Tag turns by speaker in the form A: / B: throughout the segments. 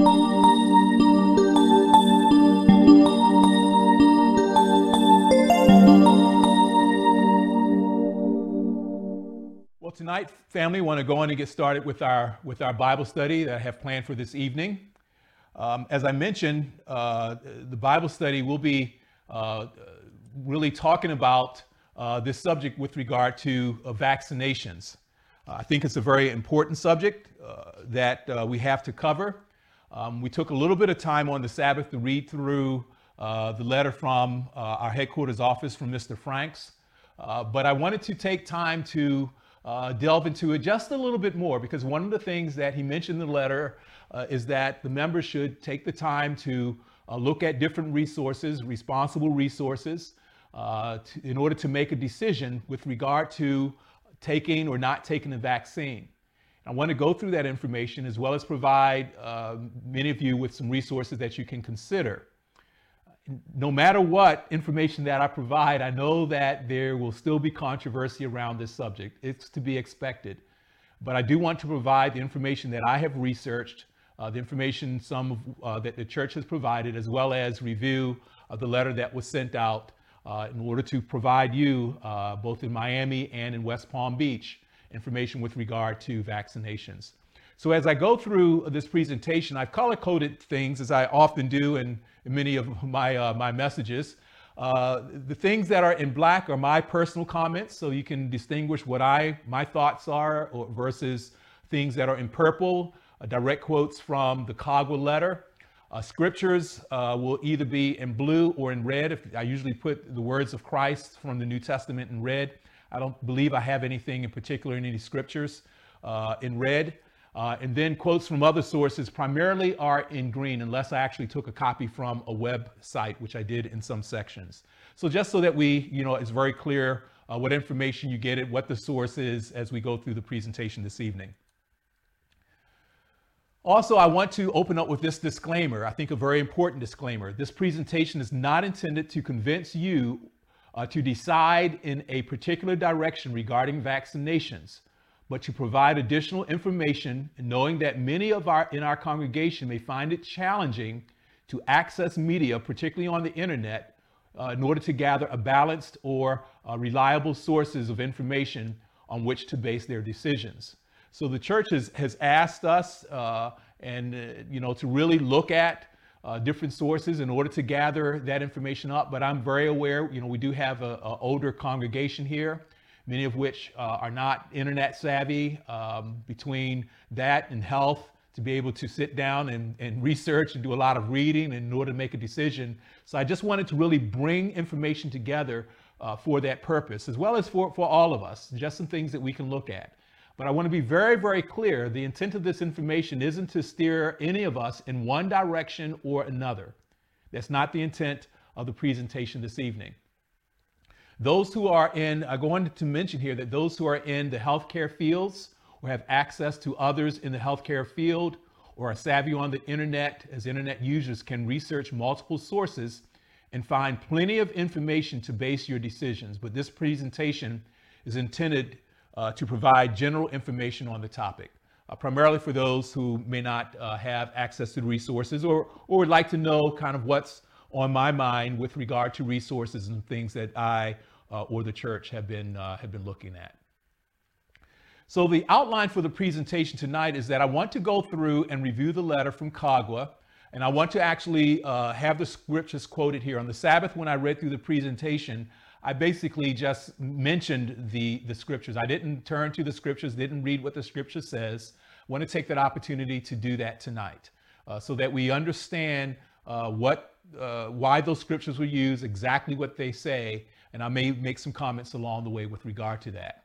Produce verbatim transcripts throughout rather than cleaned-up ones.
A: Well, tonight, family, we want to go on and get started with our with our Bible study that I have planned for this evening. Um, as I mentioned, uh, the Bible study will be uh, really talking about uh, this subject with regard to uh, vaccinations. Uh, I think it's a very important subject uh, that uh, we have to cover. Um, we took a little bit of time on the Sabbath to read through uh, the letter from uh, our headquarters office from Mister Franks, uh, but I wanted to take time to Uh, delve into it just a little bit more, because one of the things that he mentioned in the letter uh, is that the members should take the time to uh, look at different resources, responsible resources, uh, to, in order to make a decision with regard to taking or not taking the vaccine. I want to go through that information as well as provide uh, many of you with some resources that you can consider. No matter what information that I provide, I know that there will still be controversy around this subject. It's to be expected. But I do want to provide the information that I have researched, uh, the information some of, uh, that the church has provided, as well as review of the letter that was sent out uh, in order to provide you, uh, both in Miami and in West Palm Beach, information with regard to vaccinations. So as I go through this presentation, I've color-coded things, as I often do in, in many of my, uh, my messages. Uh, the things that are in black are my personal comments, so you can distinguish what I, my thoughts are or versus things that are in purple, uh, direct quotes from the Cagua letter. Uh, scriptures uh, will either be in blue or in red. If I usually put the words of Christ from the New Testament in red. I don't believe I have anything in particular in any scriptures uh, in red. Uh, and then quotes from other sources primarily are in green, unless I actually took a copy from a website, which I did in some sections. So just so that we, you know, it's very clear uh, what information you get it, what the source is as we go through the presentation this evening. Also, I want to open up with this disclaimer. I think a very important disclaimer. This presentation is not intended to convince you uh, to decide in a particular direction regarding vaccinations, but to provide additional information, knowing that many of our in our congregation may find it challenging to access media, particularly on the internet, uh, in order to gather a balanced or uh, reliable sources of information on which to base their decisions. So the church has, has asked us uh, and uh, you know to really look at uh, different sources in order to gather that information up. But I'm very aware, you know, we do have a, a older congregation here, many of which uh, are not internet savvy. Um, between that and health, to be able to sit down and, and research and do a lot of reading in order to make a decision. So I just wanted to really bring information together uh, for that purpose, as well as for, for all of us, just some things that we can look at. But I want to be very, very clear. The intent of this information isn't to steer any of us in one direction or another. That's not the intent of the presentation this evening. Those who are in, I go on to mention here that those who are in the healthcare fields or have access to others in the healthcare field or are savvy on the internet as internet users can research multiple sources and find plenty of information to base your decisions. But this presentation is intended uh, to provide general information on the topic, uh, primarily for those who may not uh, have access to the resources or, or would like to know kind of what's on my mind with regard to resources and things that I uh, or the church have been uh, have been looking at. So the outline for the presentation tonight is that I want to go through and review the letter from Cagua, and I want to actually uh, have the scriptures quoted here. On the Sabbath, when I read through the presentation, I basically just mentioned the, the scriptures. I didn't turn to the scriptures, didn't read what the scripture says. I want to take that opportunity to do that tonight uh, so that we understand uh, what Uh, why those scriptures were used, exactly what they say, and I may make some comments along the way with regard to that.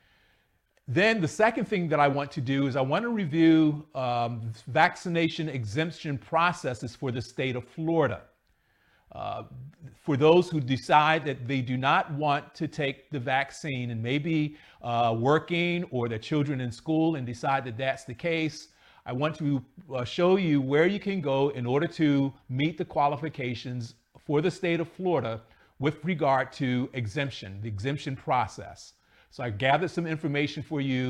A: Then the second thing that I want to do is I want to review um, vaccination exemption processes for the state of Florida. Uh, for those who decide that they do not want to take the vaccine and may be uh, working or their children in school and decide that that's the case, I want to uh, show you where you can go in order to meet the qualifications for the state of Florida with regard to exemption, the exemption process. So I gathered some information for you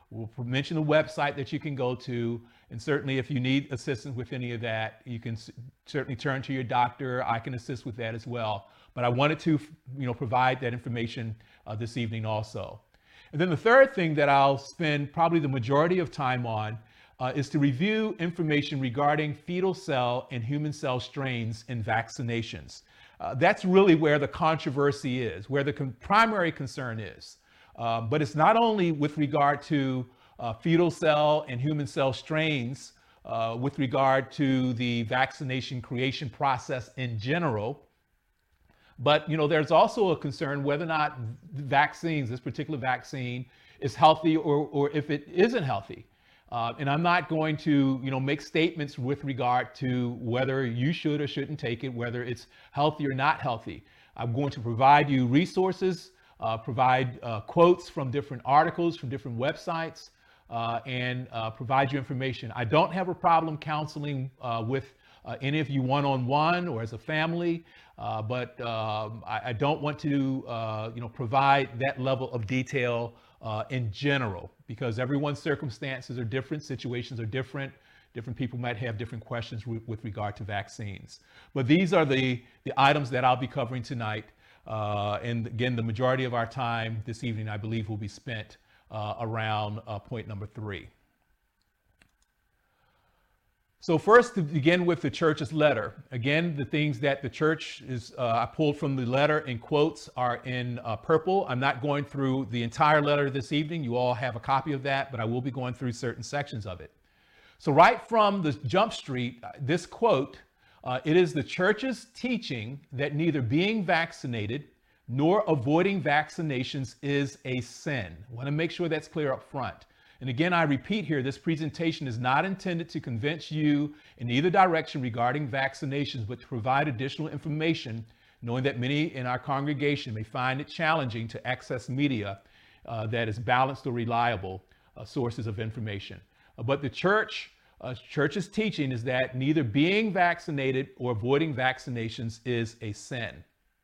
A: We'll mention the website that you can go to. And certainly if you need assistance with any of that, you can s- certainly turn to your doctor. I can assist with that as well. But I wanted to, you know, provide that information uh, this evening also. And then the third thing that I'll spend probably the majority of time on uh, is to review information regarding fetal cell and human cell strains in vaccinations. Uh, that's really where the controversy is, where the con- primary concern is. Uh, but it's not only with regard to uh, fetal cell and human cell strains, uh, with regard to the vaccination creation process in general, but you know, there's also a concern whether or not vaccines, this particular vaccine, is healthy or, or if it isn't healthy. Uh, and I'm not going to, you know, make statements with regard to whether you should or shouldn't take it, whether it's healthy or not healthy. I'm going to provide you resources, uh, provide uh, quotes from different articles, from different websites, uh, and uh, provide you information. I don't have a problem counseling uh, with uh, any of you one-on-one or as a family, uh, but um, I, I don't want to, uh, you know, provide that level of detail uh, in general, because everyone's circumstances are different, situations are different. Different people might have different questions with, with regard to vaccines. But these are the, the items that I'll be covering tonight. Uh, and again, the majority of our time this evening, I believe, will be spent uh, around uh, point number three. So first, to begin with the church's letter. Again, the things that the church is, uh, I pulled from the letter in quotes are in uh, purple. I'm not going through the entire letter this evening. You all have a copy of that, but I will be going through certain sections of it. So right from the Jump Street, this quote, uh, it is the church's teaching that neither being vaccinated nor avoiding vaccinations is a sin. I want to make sure that's clear up front. And again, I repeat here, this presentation is not intended to convince you in either direction regarding vaccinations, but to provide additional information, knowing that many in our congregation may find it challenging to access media uh, that is balanced or reliable uh, sources of information. Uh, but the church, uh, church's teaching is that neither being vaccinated or avoiding vaccinations is a sin.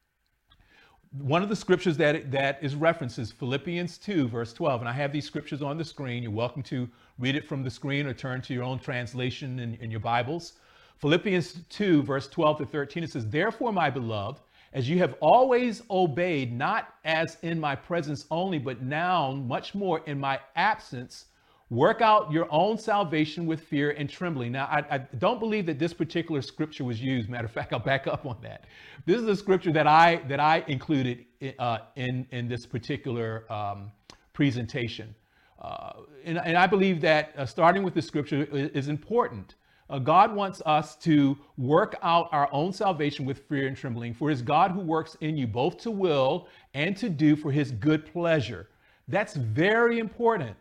A: One of the scriptures that, that is referenced is Philippians two, verse twelve. And I have these scriptures on the screen. You're welcome to read it from the screen or turn to your own translation in, in your Bibles. Philippians two, verse twelve to thirteen, it says, "Therefore, my beloved, as you have always obeyed, not as in my presence only, but now much more in my absence, work out your own salvation with fear and trembling." Now, I, I don't believe that this particular scripture was used. Matter of fact, I'll back up on that. This is a scripture that I that I included uh, in in this particular um, presentation, uh, and, and I believe that uh, starting with the scripture is, is important. Uh, God wants us to work out our own salvation with fear and trembling, for it is God who works in you both to will and to do for his good pleasure. That's very important.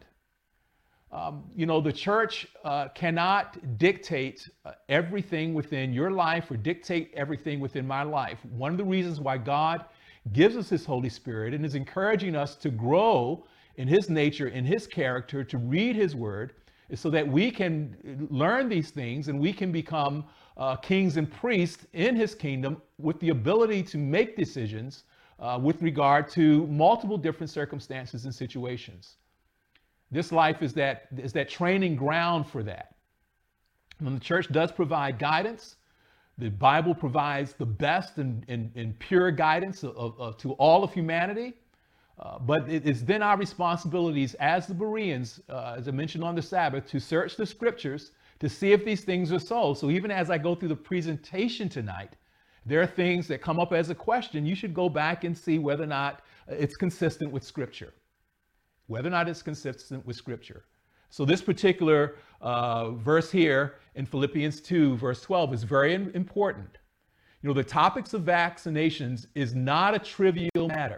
A: Um, you know, the church uh, cannot dictate uh, everything within your life or dictate everything within my life. One of the reasons why God gives us his Holy Spirit and is encouraging us to grow in his nature, in his character, to read his word, is so that we can learn these things and we can become uh, kings and priests in his kingdom with the ability to make decisions uh, with regard to multiple different circumstances and situations. This life is that, is that training ground for that. When the church does provide guidance, the Bible provides the best and, and, and pure guidance of, of, of, to all of humanity. Uh, but it is then our responsibilities as the Bereans, uh, as I mentioned on the Sabbath, to search the scriptures to see if these things are so. So even as I go through the presentation tonight, there are things that come up as a question. You should go back and see whether or not it's consistent with scripture. Whether or not it's consistent with scripture. So this particular uh, verse here in Philippians two, verse twelve is very important. You know, the topics of vaccinations is not a trivial matter.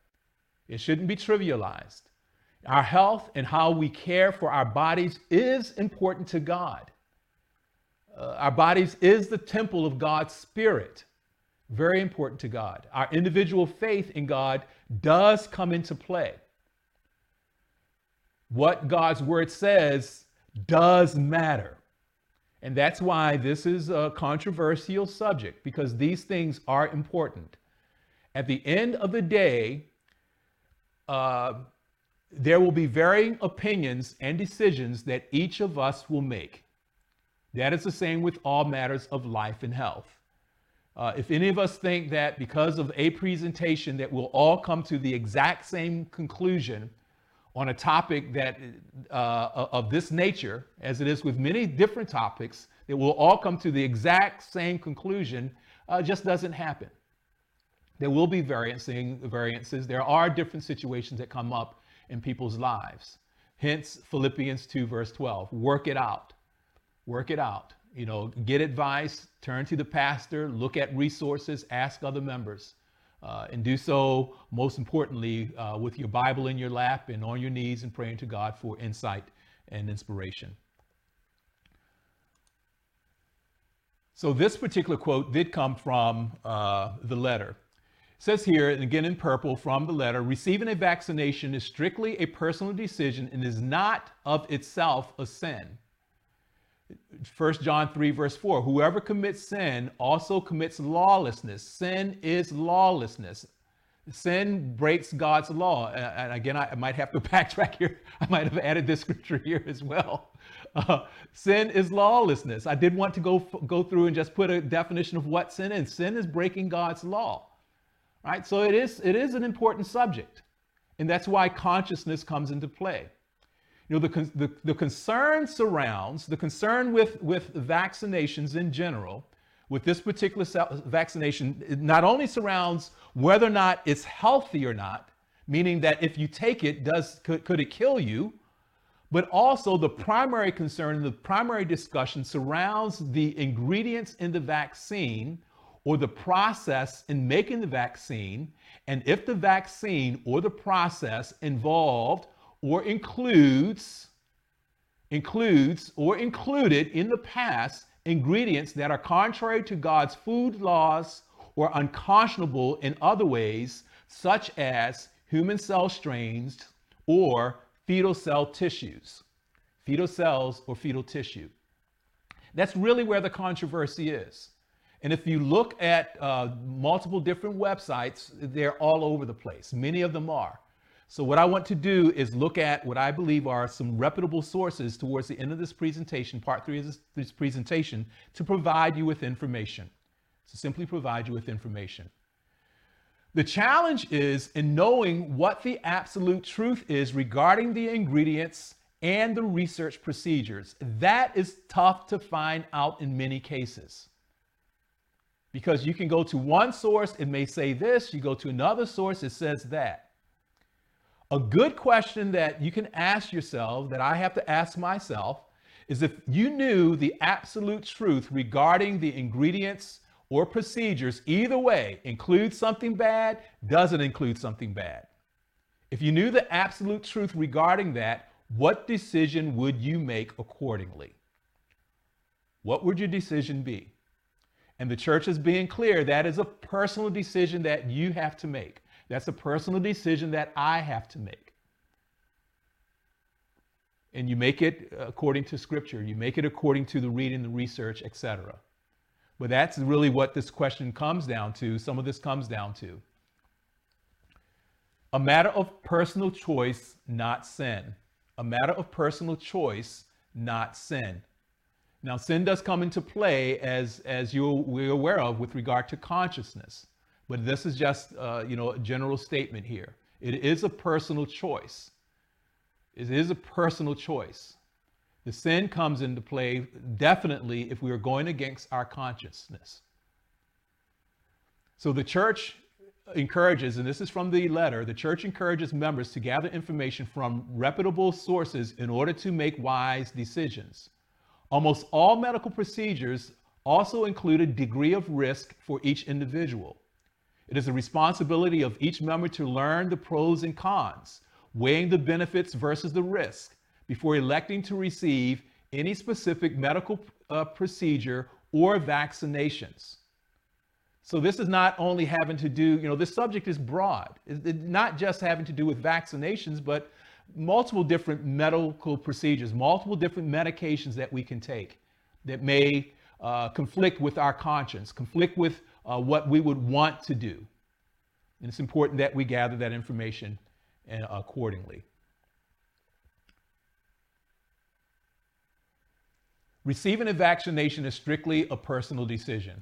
A: It shouldn't be trivialized. Our health and how we care for our bodies is important to God. Uh, our bodies is the temple of God's Spirit. Very important to God. Our individual faith in God does come into play. What God's word says does matter. And that's why this is a controversial subject, because these things are important. At the end of the day, uh, there will be varying opinions and decisions that each of us will make. That is the same with all matters of life and health. Uh, if any of us think that because of a presentation that we'll all come to the exact same conclusion on a topic that uh, of this nature, as it is with many different topics, that we'll all come to the exact same conclusion, uh, just doesn't happen. There will be variancing, variances. There are different situations that come up in people's lives. Hence, Philippians two, verse twelve, work it out. Work it out. You know, get advice, turn to the pastor, look at resources, ask other members, uh, and do so, most importantly, uh, with your Bible in your lap and on your knees and praying to God for insight and inspiration. So this particular quote did come from uh, the letter. It says here, and again in purple from the letter, receiving a vaccination is strictly a personal decision and is not of itself a sin. First John three, verse four, whoever commits sin also commits lawlessness. Sin is lawlessness. Sin breaks God's law. And again, I might have to backtrack here. I might have added this scripture here as well. Uh, sin is lawlessness. I did want to go, go through and just put a definition of what sin is. Sin is breaking God's law. Right? So it is, it is an important subject. And that's why consciousness comes into play. You know, the, the, the concern surrounds, the concern with, with vaccinations in general, with this particular vaccination, it not only surrounds whether or not it's healthy or not, meaning that if you take it, does could, could it kill you? But also the primary concern, the primary discussion surrounds the ingredients in the vaccine or the process in making the vaccine, and if the vaccine or the process involved or includes, includes or included in the past ingredients that are contrary to God's food laws or unconscionable in other ways, such as human cell strains or fetal cell tissues, fetal cells or fetal tissue. That's really where the controversy is. And if you look at uh, multiple different websites, they're all over the place. Many of them are. So what I want to do is look at what I believe are some reputable sources towards the end of this presentation, part three of this, this presentation, to provide you with information, to simply provide you with information. The challenge is in knowing what the absolute truth is regarding the ingredients and the research procedures. That is tough to find out in many cases. Because you can go to one source, it may say this, you go to another source, it says that. A good question that you can ask yourself, that I have to ask myself, is if you knew the absolute truth regarding the ingredients or procedures, either way, include something bad, doesn't include something bad. If you knew the absolute truth regarding that, what decision would you make accordingly? What would your decision be? And the church is being clear, that is a personal decision that you have to make. That's a personal decision that I have to make. And you make it according to scripture. You make it according to the reading, the research, et cetera. But that's really what this question comes down to. Some of this comes down to a matter of personal choice, not sin. A matter of personal choice, not sin. Now, sin does come into play, as, as you're aware of, with regard to consciousness. But this is just, uh, you know, a general statement here. It is a personal choice. It is a personal choice. The sin comes into play definitely if we are going against our consciousness. So the church encourages, and this is from the letter, the church encourages members to gather information from reputable sources in order to make wise decisions. Almost all medical procedures also include a degree of risk for each individual. It is the responsibility of each member to learn the pros and cons, weighing the benefits versus the risk, before electing to receive any specific medical uh, procedure or vaccinations. So this is not only having to do, you know, this subject is broad. It's not just having to do with vaccinations, but multiple different medical procedures, multiple different medications that we can take that may uh, conflict with our conscience, conflict with uh, what we would want to do. And it's important that we gather that information uh, accordingly. Receiving a vaccination is strictly a personal decision.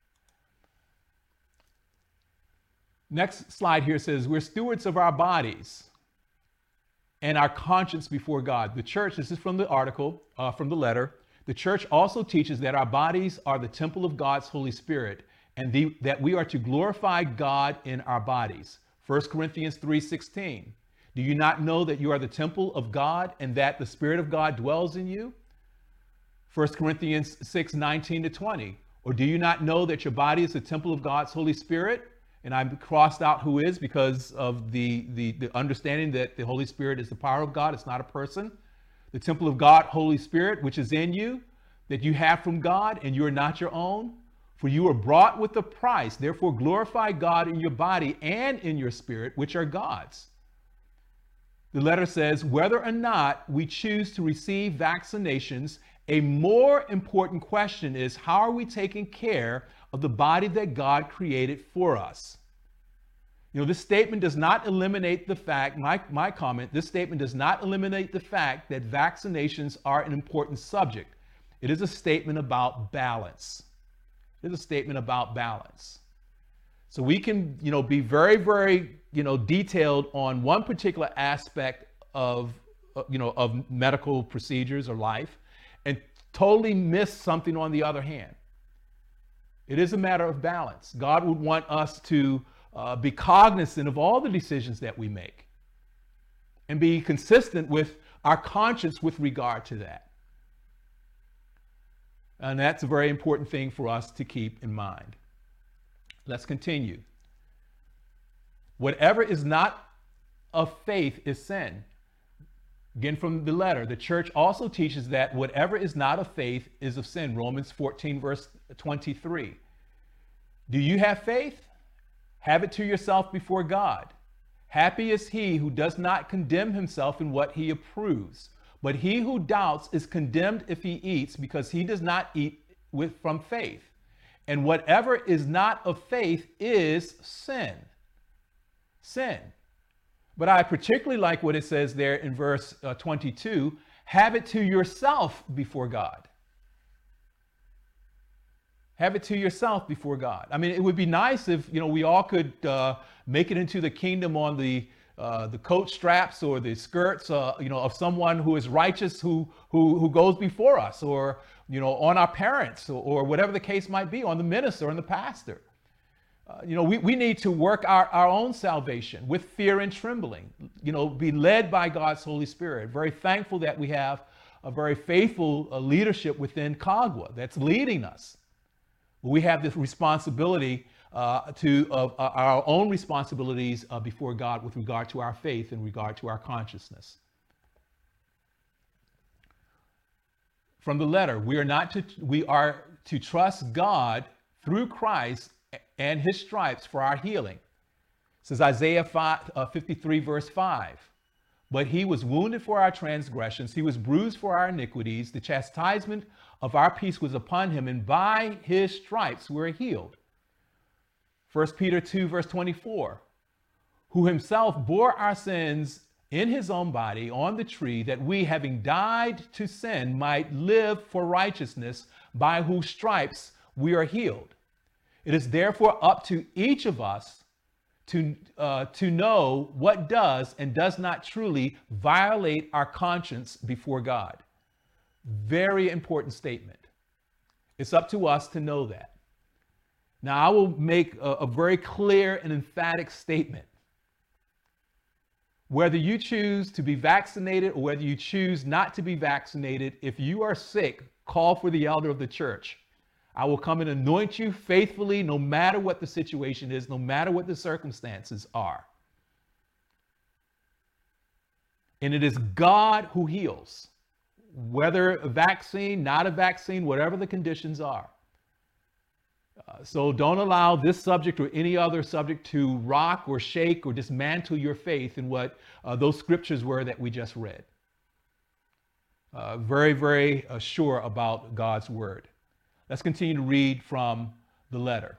A: Next slide here says, we're stewards of our bodies and our conscience before God. The church, this is from the article, uh, from the letter, the church also teaches that our bodies are the temple of God's Holy Spirit and the, that we are to glorify God in our bodies. First Corinthians three sixteen. Do you not know that you are the temple of God and that the Spirit of God dwells in you? First Corinthians six nineteen to twenty. Or do you not know that your body is the temple of God's Holy Spirit? And I crossed out who is because of the, the, the understanding that the Holy Spirit is the power of God. It's not a person. The temple of God, Holy Spirit, which is in you, that you have from God, and you are not your own. For you were bought with a price. Therefore, glorify God in your body and in your spirit, which are God's. The letter says, whether or not we choose to receive vaccinations, a more important question is, how are we taking care of the body that God created for us? You know, this statement does not eliminate the fact, my, my comment, this statement does not eliminate the fact that vaccinations are an important subject. It is a statement about balance. It is a statement about balance. So we can, you know, be very, very, you know, detailed on one particular aspect of, uh, you know, of medical procedures or life and totally miss something on the other hand. It is a matter of balance. God would want us to uh, be cognizant of all the decisions that we make and be consistent with our conscience with regard to that. And that's a very important thing for us to keep in mind. Let's continue. Whatever is not of faith is sin. Again, from the letter, the church also teaches that whatever is not of faith is of sin. Romans fourteen, verse twenty-three. Do you have faith? Have it to yourself before God. Happy is he who does not condemn himself in what he approves. But he who doubts is condemned if he eats, because he does not eat with from faith. And whatever is not of faith is sin. Sin. But I particularly like what it says there in verse uh, twenty-two, have it to yourself before God. Have it to yourself before God. I mean, it would be nice if, you know, we all could uh, make it into the kingdom on the uh, the coat straps or the skirts, uh, you know, of someone who is righteous, who who who goes before us, or, you know, on our parents, or, or whatever the case might be, on the minister and the pastor. Uh, you know, we, we need to work our, our own salvation with fear and trembling, you know, be led by God's Holy Spirit. Very thankful that we have a very faithful uh, leadership within Kagwa that's leading us. We have this responsibility uh, to of uh, our own responsibilities uh, before God with regard to our faith and regard to our consciousness. From the letter, we are not to we are to trust God through Christ and his stripes for our healing. It says Isaiah fifty-three, verse five. But he was wounded for our transgressions, he was bruised for our iniquities. The chastisement of our peace was upon him, and by his stripes we are healed. First Peter two, verse twenty-four. Who himself bore our sins in his own body on the tree, that we, having died to sin, might live for righteousness, by whose stripes we are healed. It is therefore up to each of us to, uh, to know what does and does not truly violate our conscience before God. Very important statement. It's up to us to know that. Now, I will make a, a very clear and emphatic statement. Whether you choose to be vaccinated or whether you choose not to be vaccinated, if you are sick, call for the elder of the church. I will come and anoint you faithfully, no matter what the situation is, no matter what the circumstances are. And it is God who heals, whether a vaccine, not a vaccine, whatever the conditions are. Uh, so don't allow this subject or any other subject to rock or shake or dismantle your faith in what uh, those scriptures were that we just read. Uh, very, very uh, sure about God's word. Let's continue to read from the letter.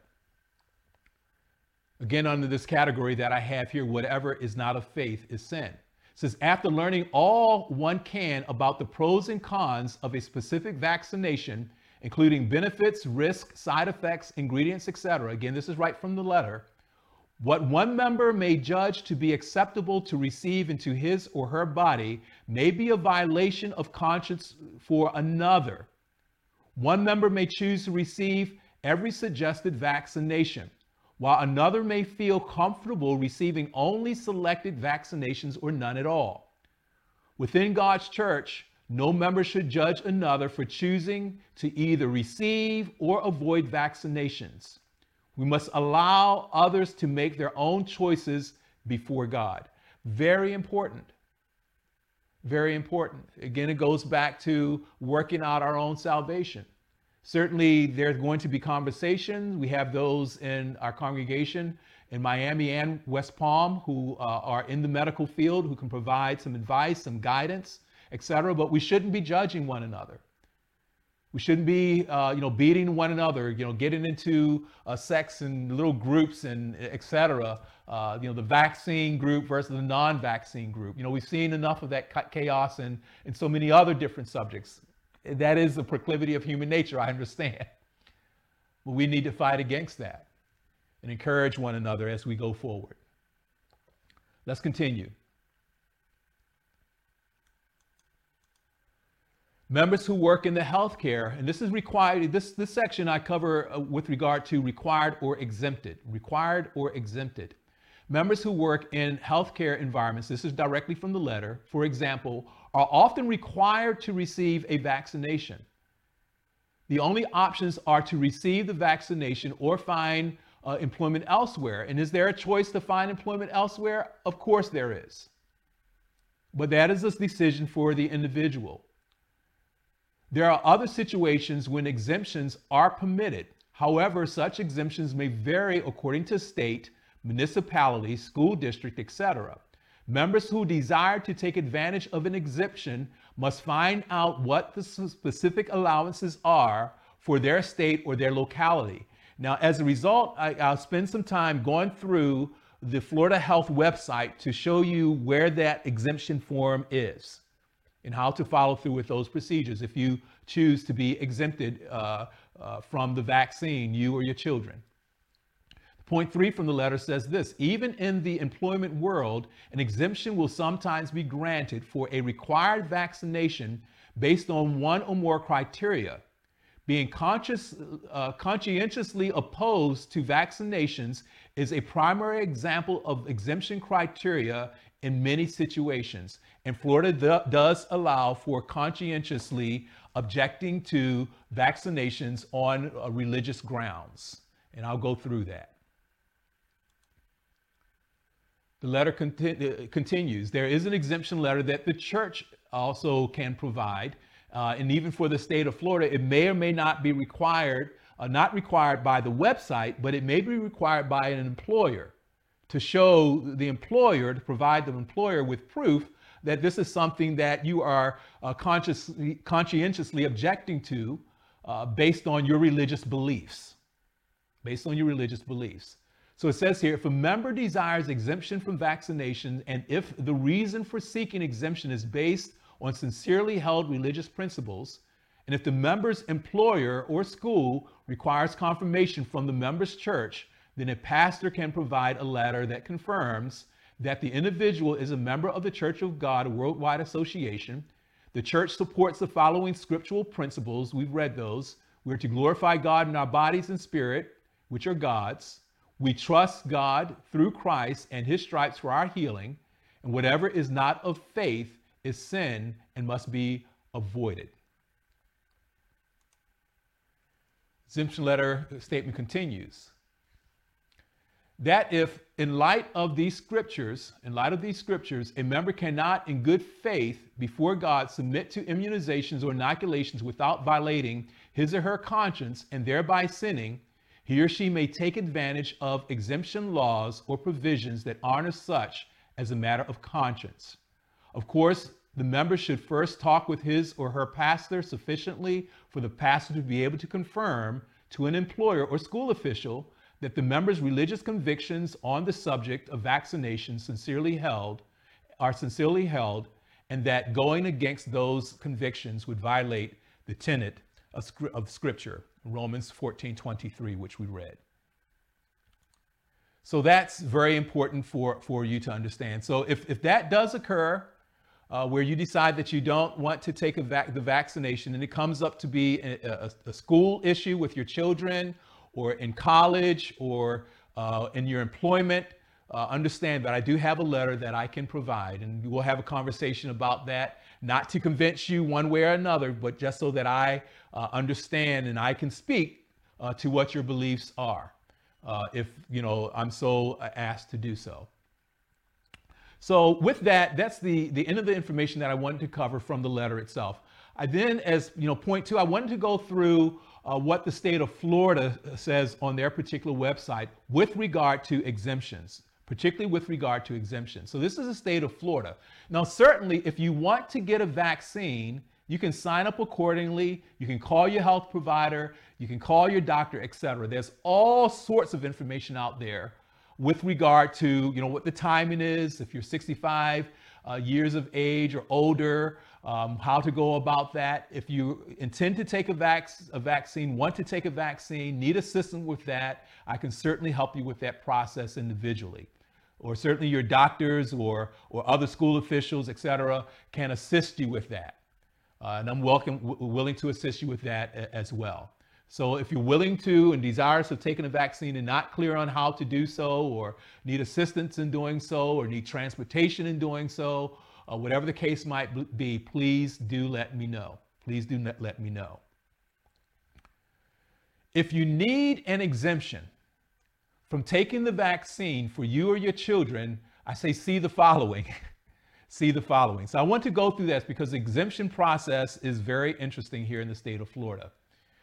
A: Again, under this category that I have here, whatever is not of faith is sin. It says, after learning all one can about the pros and cons of a specific vaccination, including benefits, risks, side effects, ingredients, et cetera. Again, this is right from the letter. What one member may judge to be acceptable to receive into his or her body may be a violation of conscience for another. One member may choose to receive every suggested vaccination, while another may feel comfortable receiving only selected vaccinations or none at all. Within God's church, no member should judge another for choosing to either receive or avoid vaccinations. We must allow others to make their own choices before God. Very important. Very important. Again, it goes back to working out our own salvation. Certainly, there's going to be conversations. We have those in our congregation in Miami and West Palm who uh, are in the medical field, who can provide some advice, some guidance, et cetera. But we shouldn't be judging one another. We shouldn't be, uh, you know, beating one another, you know, getting into uh, sex and little groups and et cetera. Uh, you know, the vaccine group versus the non-vaccine group. You know, we've seen enough of that chaos and, and so many other different subjects. That is the proclivity of human nature, I understand. But we need to fight against that and encourage one another as we go forward. Let's continue. Members who work in the healthcare, and this is required, this, this section I cover uh, with regard to required or exempted, required or exempted. Members who work in healthcare environments, this is directly from the letter, for example, are often required to receive a vaccination. The only options are to receive the vaccination or find uh, employment elsewhere. And is there a choice to find employment elsewhere? Of course there is. But that is a decision for the individual. There are other situations when exemptions are permitted. However, such exemptions may vary according to state, municipality, school district, et cetera. Members who desire to take advantage of an exemption must find out what the specific allowances are for their state or their locality. Now, as a result, I, I'll spend some time going through the Florida Health website to show you where that exemption form is and how to follow through with those procedures if you choose to be exempted uh, uh, from the vaccine, you or your children. Point three from the letter says this: even in the employment world, an exemption will sometimes be granted for a required vaccination based on one or more criteria. Being conscious, uh, conscientiously opposed to vaccinations is a primary example of exemption criteria in many situations. And Florida do, does allow for conscientiously objecting to vaccinations on uh, religious grounds. And I'll go through that. The letter conti- continues. There is an exemption letter that the church also can provide. Uh, and even for the state of Florida, it may or may not be required, uh, not required by the website, but it may be required by an employer to show the employer, to provide the employer with proof that this is something that you are uh, consciously, conscientiously objecting to uh, based on your religious beliefs, based on your religious beliefs. So it says here, if a member desires exemption from vaccination, and if the reason for seeking exemption is based on sincerely held religious principles, and if the member's employer or school requires confirmation from the member's church, then a pastor can provide a letter that confirms that the individual is a member of the Church of God, a worldwide association. The church supports the following scriptural principles. We've read those. We're to glorify God in our bodies and spirit, which are God's. We trust God through Christ and his stripes for our healing. And whatever is not of faith is sin and must be avoided. Exemption letter statement continues. That if, in light of these scriptures, in light of these scriptures, a member cannot in good faith before God submit to immunizations or inoculations without violating his or her conscience and thereby sinning, he or she may take advantage of exemption laws or provisions that honor such as a matter of conscience. Of course, the member should first talk with his or her pastor sufficiently for the pastor to be able to confirm to an employer or school official that the member's religious convictions on the subject of vaccination sincerely held are sincerely held, and that going against those convictions would violate the tenet of, of Scripture, Romans fourteen twenty-three, which we read. So that's very important for, for you to understand. So if, if that does occur, uh, where you decide that you don't want to take a vac- the vaccination, and it comes up to be a, a, a school issue with your children, or in college, or uh, in your employment, uh, understand that I do have a letter that I can provide, and we'll have a conversation about that, not to convince you one way or another, but just so that I uh, understand and I can speak uh, to what your beliefs are, uh, if you know I'm so asked to do so. So with that, that's the, the end of the information that I wanted to cover from the letter itself. I then, as you know, point two, I wanted to go through uh, what the state of Florida says on their particular website with regard to exemptions, particularly with regard to exemptions. So this is the state of Florida. Now, certainly, if you want to get a vaccine, you can sign up accordingly. You can call your health provider. You can call your doctor, et cetera. There's all sorts of information out there with regard to, you know, what the timing is, if you're sixty-five uh, years of age or older, um, how to go about that. If you intend to take a, vac- a vaccine, want to take a vaccine, need assistance with that, I can certainly help you with that process individually. Or certainly your doctors or, or other school officials, et cetera, can assist you with that. Uh, and I'm welcome, w- willing to assist you with that a- as well. So if you're willing to and desirous of taking a vaccine and not clear on how to do so, or need assistance in doing so, or need transportation in doing so, uh, whatever the case might be, please do let me know. Please do let, let me know. If you need an exemption from taking the vaccine for you or your children, I say see the following. See the following. So I want to go through this because the exemption process is very interesting here in the state of Florida.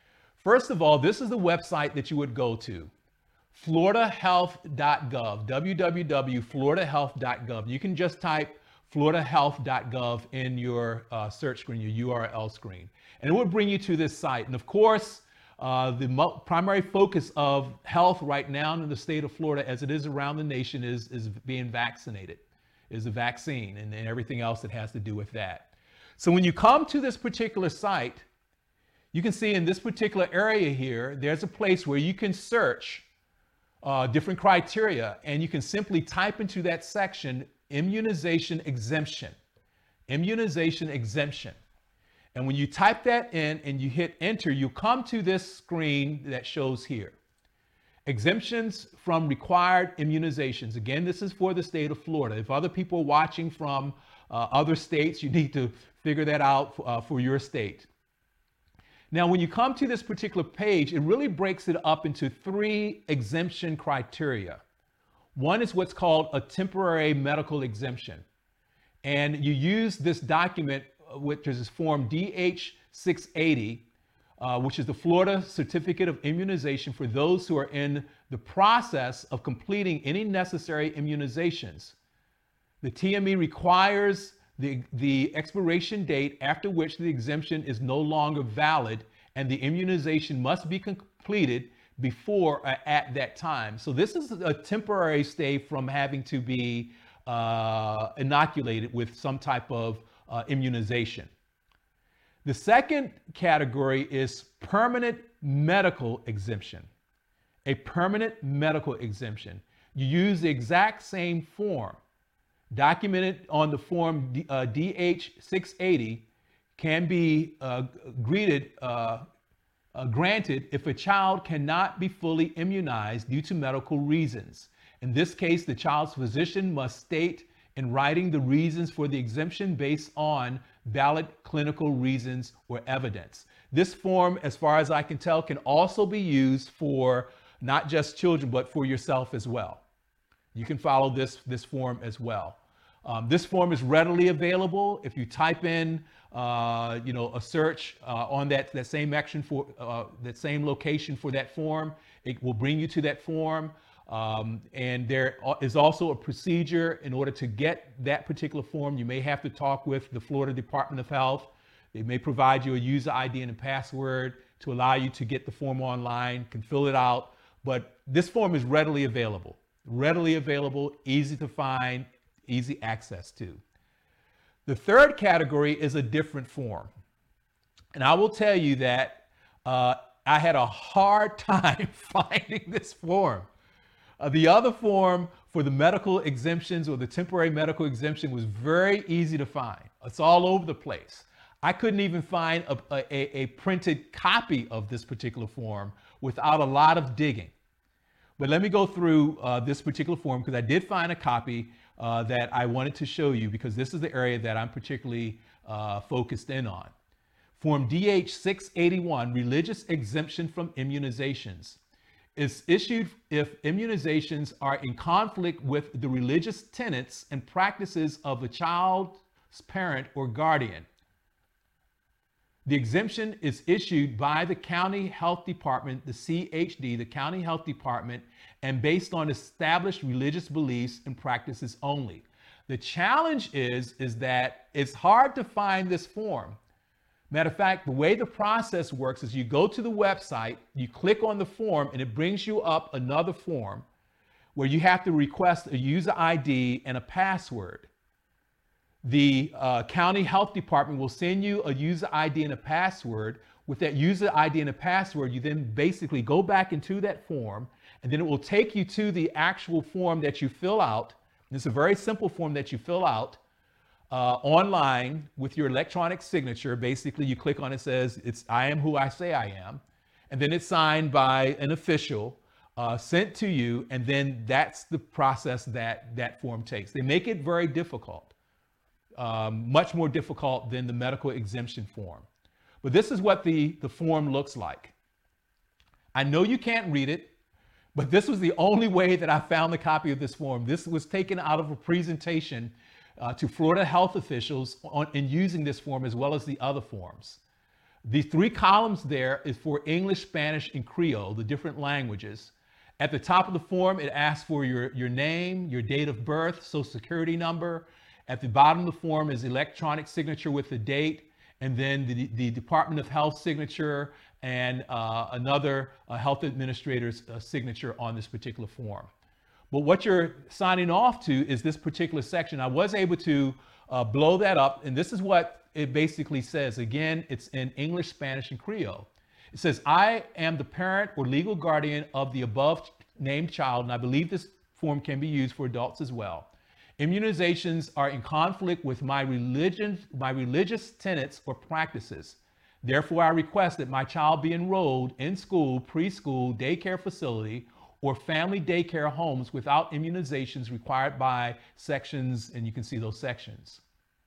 A: First of all, this is the website that you would go to, florida health dot gov, w w w dot florida health dot gov. You can just type florida health dot gov in your uh, search screen, your U R L screen, and it will bring you to this site. And of course, uh, the mo- primary focus of health right now in the state of Florida, as it is around the nation, is, is being vaccinated, is a vaccine, and, and everything else that has to do with that. So when you come to this particular site, you can see in this particular area here, there's a place where you can search uh, different criteria, and you can simply type into that section, immunization exemption, immunization exemption. And when you type that in and you hit enter, you come to this screen that shows here. Exemptions from required immunizations. Again, this is for the state of Florida. If other people are watching from uh, other states, you need to figure that out uh, for your state. Now, when you come to this particular page, it really breaks it up into three exemption criteria. One is what's called a temporary medical exemption. And you use this document, which is form D H six eighty, uh, which is the Florida Certificate of Immunization for those who are in the process of completing any necessary immunizations. The T M E requires The, the expiration date after which the exemption is no longer valid, and the immunization must be completed before or at that time. So this is a temporary stay from having to be uh, inoculated with some type of uh, immunization. The second category is permanent medical exemption. A permanent medical exemption. You use the exact same form documented on the form D, uh, D H six eighty can be uh, greeted, uh, uh, granted if a child cannot be fully immunized due to medical reasons. In this case, the child's physician must state in writing the reasons for the exemption based on valid clinical reasons or evidence. This form, as far as I can tell, can also be used for not just children, but for yourself as well. You can follow this, this form as well. Um, this form is readily available. If you type in, uh, you know, a search uh, on that, that same action for uh, that same location for that form, it will bring you to that form. Um, and there is also a procedure in order to get that particular form. You may have to talk with the Florida Department of Health. They may provide you a user I D and a password to allow you to get the form online, can fill it out. But this form is readily available. Readily available, easy to find, easy access to. The third category is a different form. And I will tell you that uh, I had a hard time finding this form. Uh, the other form for the medical exemptions or the temporary medical exemption was very easy to find. It's all over the place. I couldn't even find a, a, a printed copy of this particular form without a lot of digging. But let me go through uh, this particular form because I did find a copy uh, that I wanted to show you because this is the area that I'm particularly uh, focused in on. Form D H six eighty-one, Religious Exemption from Immunizations, is issued if immunizations are in conflict with the religious tenets and practices of a child's parent or guardian. The exemption is issued by the County Health Department, the C H D, the County Health Department, and based on established religious beliefs and practices only. The challenge is, is that it's hard to find this form. Matter of fact, the way the process works is you go to the website, you click on the form, and it brings you up another form where you have to request a user I D and a password. The uh, County Health Department will send you a user I D and a password. With that user I D and a password, you then basically go back into that form, and then it will take you to the actual form that you fill out. It's a very simple form that you fill out uh, online with your electronic signature. Basically, you click on it, says, it's I am who I say I am. And then it's signed by an official, uh, sent to you, and then that's the process that that form takes. They make it very difficult. Um, much more difficult than the medical exemption form. But this is what the, the form looks like. I know you can't read it, but this was the only way that I found the copy of this form. This was taken out of a presentation uh, to Florida health officials on, in using this form as well as the other forms. The three columns there is for English, Spanish, and Creole, the different languages. At the top of the form, it asks for your, your name, your date of birth, social security number. At the bottom of the form is electronic signature with the date, and then the, the Department of Health signature and uh, another uh, health administrator's uh, signature on this particular form. But what you're signing off to is this particular section. I was able to uh, blow that up, and this is what it basically says. Again, it's in English, Spanish, and Creole. It says, I am the parent or legal guardian of the above named child, and I believe this form can be used for adults as well. Immunizations are in conflict with my religion, my religious tenets or practices. Therefore, I request that my child be enrolled in school, preschool, daycare facility, or family daycare homes without immunizations required by sections, and you can see those sections.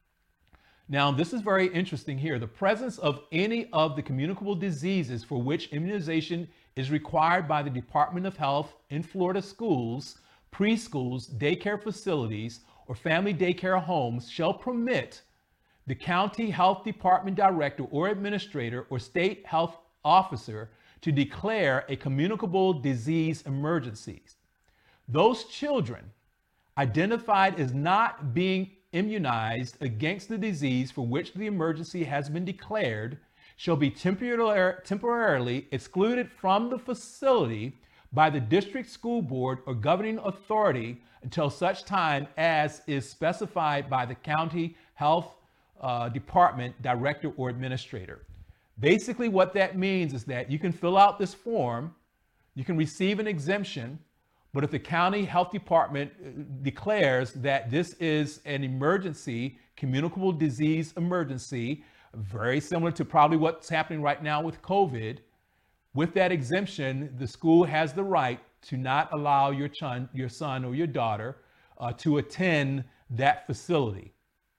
A: Now, this is very interesting here. The presence of any of the communicable diseases for which immunization is required by the Department of Health in Florida schools, preschools, daycare facilities, or family daycare homes shall permit the county health department director or administrator or state health officer to declare a communicable disease emergency. Those children identified as not being immunized against the disease for which the emergency has been declared shall be temporar- temporarily excluded from the facility by the district school board or governing authority until such time as is specified by the county health uh, department director or administrator. Basically, what that means is that you can fill out this form, you can receive an exemption, but if the county health department declares that this is an emergency, communicable disease emergency, very similar to probably what's happening right now with COVID, with that exemption, the school has the right to not allow your, chun, your son or your daughter uh, to attend that facility.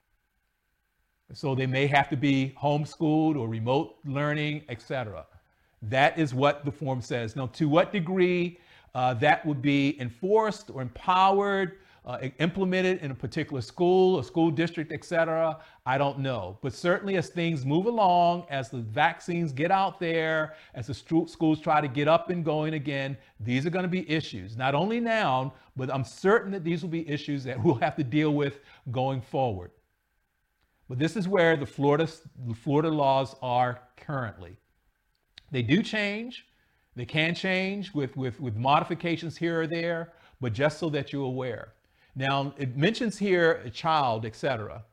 A: So they may have to be homeschooled or remote learning, et cetera. That is what the form says. Now, to what degree uh, that would be enforced or empowered, uh, implemented in a particular school, a school district, et cetera, I don't know. But certainly as things move along, as the vaccines get out there, as the stu- schools try to get up and going again, these are going to be issues. Not only now, but I'm certain that these will be issues that we'll have to deal with going forward. But this is where the Florida, the Florida laws are currently. They do change. They can change with, with, with modifications here or there, but just so that you're aware. Now, it mentions here a child, et cetera.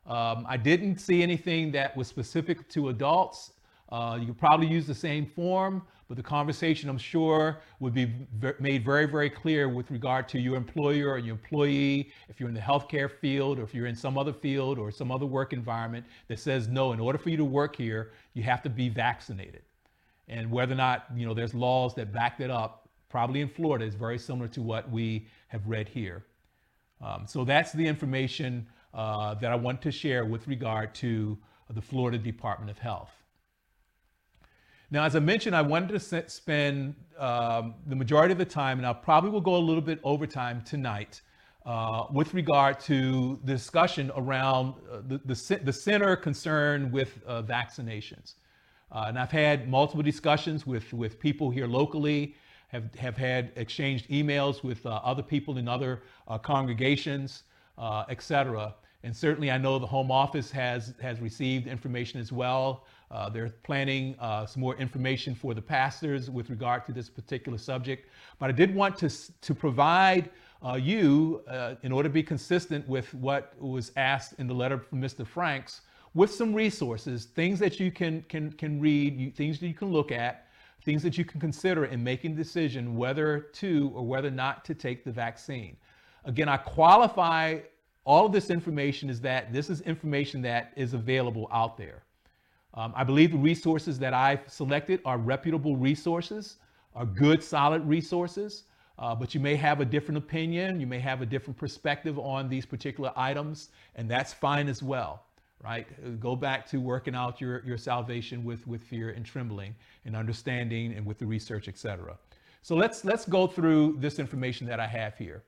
A: Um, I didn't see anything that was specific to adults. Uh, you could probably use the same form, but the conversation, I'm sure, would be v- made very, very clear with regard to your employer or your employee, if you're in the healthcare field or if you're in some other field or some other work environment that says, no, in order for you to work here, you have to be vaccinated. And whether or not, you know, there's laws that back that up, probably in Florida, is very similar to what we have read here. Um, so that's the information uh, that I want to share with regard to the Florida Department of Health. Now, as I mentioned, I wanted to spend um, the majority of the time, and I probably will go a little bit overtime tonight, uh, with regard to the discussion around uh, the, the, the center concerned with uh, vaccinations. Uh, and I've had multiple discussions with, with people here locally, have, have had exchanged emails with uh, other people in other uh, congregations, uh, et cetera. And certainly I know the Home Office has, has received information as well. Uh, they're planning uh, some more information for the pastors with regard to this particular subject. But I did want to, to provide uh, you, uh, in order to be consistent with what was asked in the letter from Mister Franks, with some resources, things that you can, can, can read, you, things that you can look at, things that you can consider in making a decision whether to or whether not to take the vaccine. Again, I qualify all of this information is that this is information that is available out there. Um, I believe the resources that I've selected are reputable resources, are good, solid resources, uh, but you may have a different opinion, you may have a different perspective on these particular items, and that's fine as well, right? Go back to working out your, your salvation with, with fear and trembling and understanding and with the research, et cetera. So let's, let's go through this information that I have here.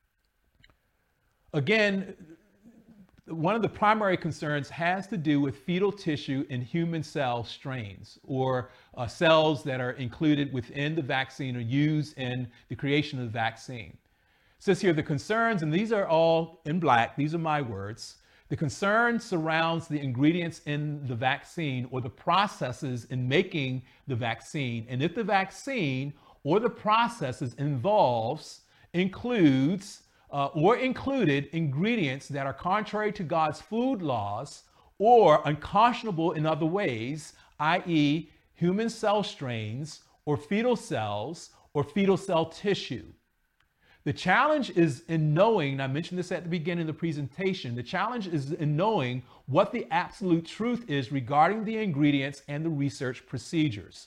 A: Again, one of the primary concerns has to do with fetal tissue in human cell strains, or uh, cells that are included within the vaccine or used in the creation of the vaccine. It says here the concerns, and these are all in black, these are my words. The concern surrounds the ingredients in the vaccine or the processes in making the vaccine. And if the vaccine or the processes involves, includes, Uh, or included ingredients that are contrary to God's food laws or unconscionable in other ways, that is human cell strains or fetal cells or fetal cell tissue. The challenge is in knowing, and I mentioned this at the beginning of the presentation, the challenge is in knowing what the absolute truth is regarding the ingredients and the research procedures.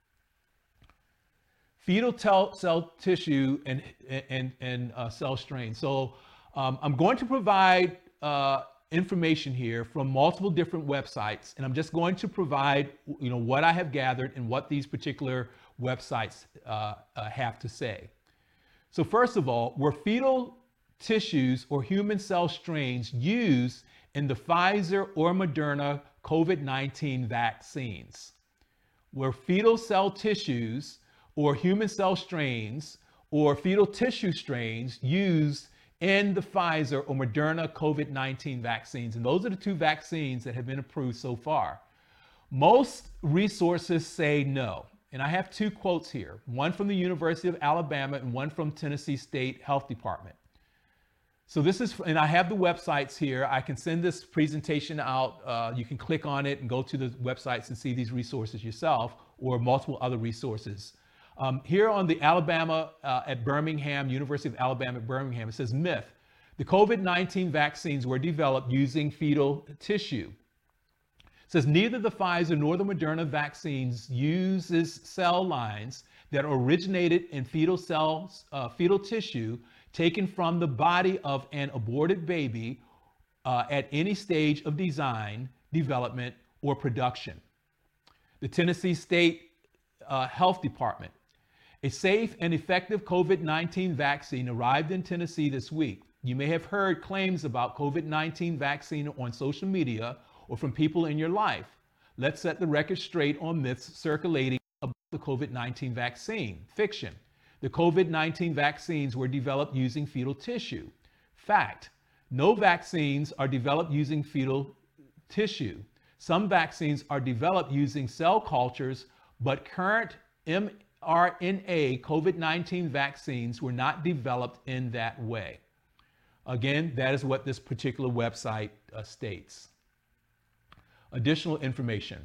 A: Fetal tel- cell tissue and, and, and uh, cell strain. So um, I'm going to provide uh, information here from multiple different websites, and I'm just going to provide, you know, what I have gathered and what these particular websites uh, uh, have to say. So first of all, were fetal tissues or human cell strains used in the Pfizer or Moderna COVID nineteen vaccines? Were fetal cell tissues or human cell strains or fetal tissue strains used in the Pfizer or Moderna COVID nineteen vaccines? And those are the two vaccines that have been approved so far. Most resources say no. And I have two quotes here, one from the University of Alabama and one from Tennessee State Health Department. So this is, and I have the websites here. I can send this presentation out. Uh, you can click on it and go to the websites and see these resources yourself, or multiple other resources. Um, here on the Alabama uh, at Birmingham, University of Alabama at Birmingham, it says myth. The COVID nineteen vaccines were developed using fetal tissue. It says neither the Pfizer nor the Moderna vaccines uses cell lines that originated in fetal cells, uh, fetal tissue taken from the body of an aborted baby uh, at any stage of design, development, or production. The Tennessee State uh, Health Department. A safe and effective COVID nineteen vaccine arrived in Tennessee this week. You may have heard claims about COVID nineteen vaccine on social media or from people in your life. Let's set the record straight on myths circulating about the COVID nineteen vaccine. Fiction. The COVID nineteen vaccines were developed using fetal tissue. Fact. No vaccines are developed using fetal tissue. Some vaccines are developed using cell cultures, but current mRNA COVID nineteen vaccines were not developed in that way. Again, that is what this particular website uh, states. Additional information.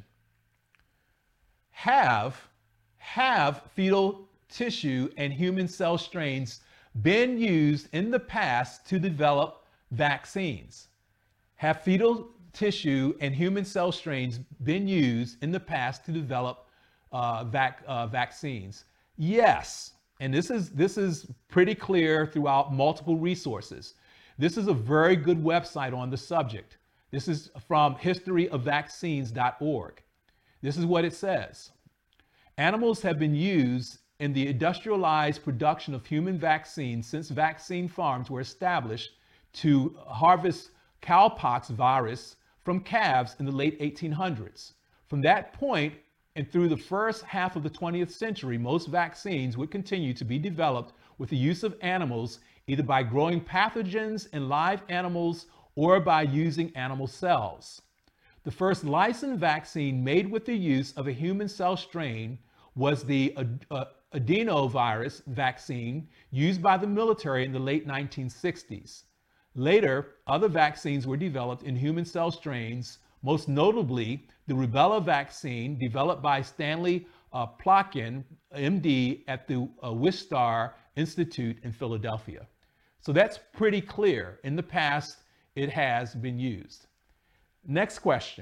A: Have, have fetal tissue and human cell strains been used in the past to develop vaccines? Have fetal tissue and human cell strains been used in the past to develop uh, vac, uh, vaccines? Yes, and this is, this is pretty clear throughout multiple resources. This is a very good website on the subject. This is from history of vaccines dot org. This is what it says. Animals have been used in the industrialized production of human vaccines since vaccine farms were established to harvest cowpox virus from calves in the late eighteen hundreds. From that point and through the first half of the twentieth century, most vaccines would continue to be developed with the use of animals, either by growing pathogens in live animals or by using animal cells. The first licensed vaccine made with the use of a human cell strain was the uh, adenovirus vaccine used by the military in the late nineteen sixties. Later, other vaccines were developed in human cell strains, most notably the rubella vaccine developed by Stanley uh, Plotkin, M D, at the uh, Wistar Institute in Philadelphia. So that's pretty clear. In the past, it has been used. Next question.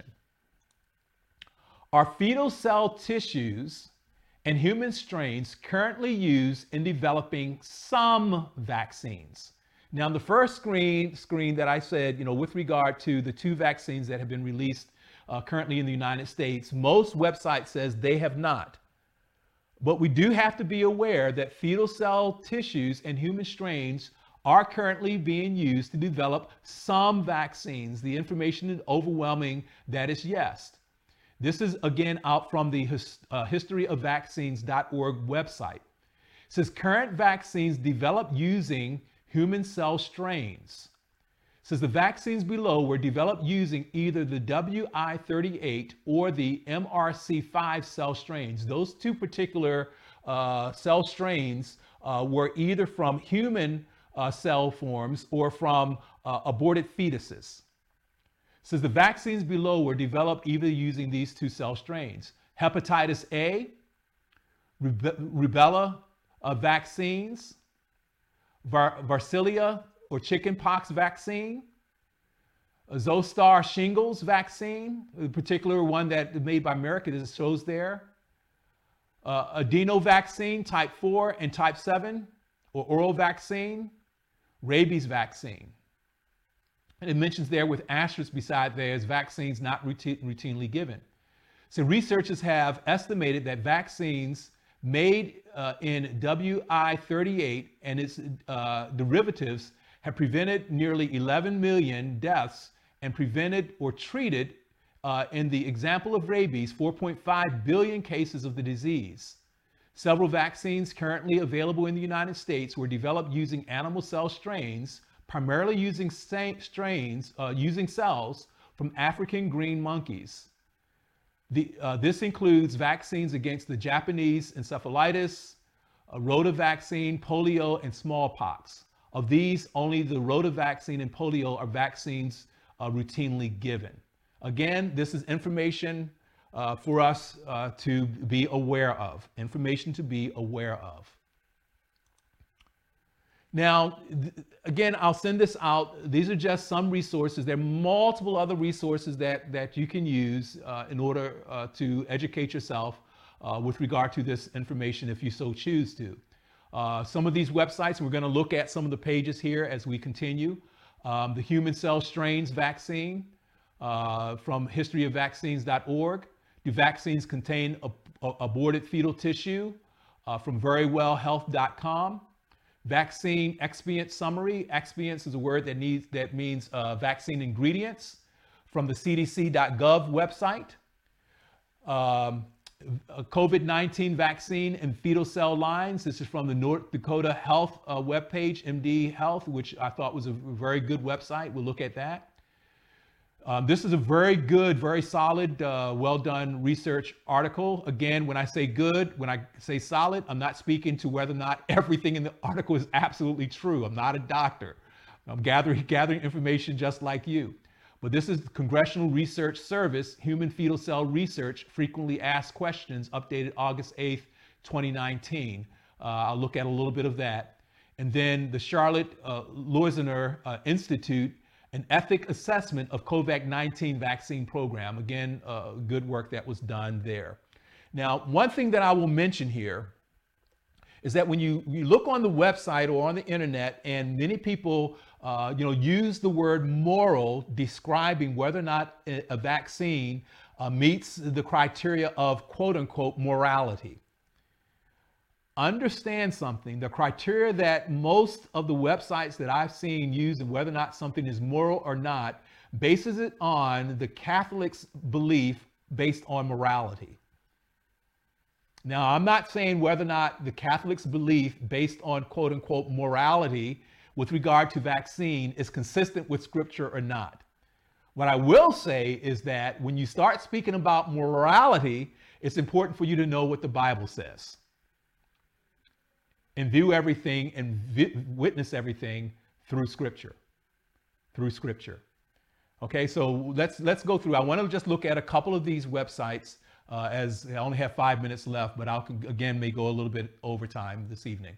A: Are fetal cell tissues and human strains currently used in developing some vaccines? Now, the first screen, screen that I said, you know, with regard to the two vaccines that have been released uh, currently in the United States, most websites says they have not. But we do have to be aware that fetal cell tissues and human strains are currently being used to develop some vaccines. The information is overwhelming that is yes. This is again out from the his, uh, history of vaccines dot org website. It says current vaccines developed using human cell strains. It says the vaccines below were developed using either the W I thirty-eight or the M R C five cell strains. Those two particular uh, cell strains uh, were either from human uh, cell forms or from uh, aborted fetuses. It says the vaccines below were developed either using these two cell strains. Hepatitis A, rubella uh, vaccines, var varicella or chickenpox vaccine, a Zostar shingles vaccine, the particular one that made by Merck, it shows there, uh, adeno vaccine type four and type seven, or oral vaccine, rabies vaccine. And it mentions there with asterisks beside there as vaccines not routine, routinely given. So researchers have estimated that vaccines made uh, in W I thirty-eight and its uh, derivatives have prevented nearly eleven million deaths and prevented or treated, uh, in the example of rabies, four point five billion cases of the disease. Several vaccines currently available in the United States were developed using animal cell strains, primarily using strains, uh, using cells from African green monkeys. The, uh, this includes vaccines against the Japanese encephalitis, a rota vaccine, polio, and smallpox. Of these, only the rota vaccine and polio are vaccines uh, routinely given. Again, this is information uh, for us uh, to be aware of, information to be aware of. Now, again, I'll send this out. These are just some resources. There are multiple other resources that, that you can use uh, in order uh, to educate yourself uh, with regard to this information if you so choose to. Uh, some of these websites, we're going to look at some of the pages here as we continue. Um, the human cell strains vaccine uh, from history of vaccines dot org. Do vaccines contain ab aborted fetal tissue? Uh, from verywell health dot com. Vaccine expient summary. Expients is a word that needs that means uh, vaccine ingredients from the C D C dot gov website. Um, COVID nineteen vaccine and fetal cell lines. This is from the North Dakota Health uh, webpage, M D Health, which I thought was a very good website. We'll look at that. Um, this is a very good, very solid, uh, well done research article. Again, when I say good, when I say solid, I'm not speaking to whether or not everything in the article is absolutely true. I'm not a doctor. I'm gathering, gathering information just like you. But this is the Congressional Research Service, Human Fetal Cell Research, Frequently Asked Questions, updated August eighth, twenty nineteen. Uh, I'll look at a little bit of that. And then the Charlotte uh, Loizner uh, Institute, an ethic assessment of COVID nineteen vaccine program. Again, uh, good work that was done there. Now, one thing that I will mention here is that when you, you look on the website or on the internet, and many people uh, you know, use the word moral describing whether or not a, a vaccine uh, meets the criteria of quote unquote morality. Understand something, the criteria that most of the websites that I've seen use and whether or not something is moral or not bases it on the Catholic's belief based on morality. Now, I'm not saying whether or not the Catholics' belief based on quote unquote morality with regard to vaccine is consistent with scripture or not. What I will say is that when you start speaking about morality, it's important for you to know what the Bible says. And view everything and vi- witness everything through scripture, through scripture. Okay, so let's let's go through. I want to just look at a couple of these websites uh, as I only have five minutes left, but I'll again may go a little bit over time this evening.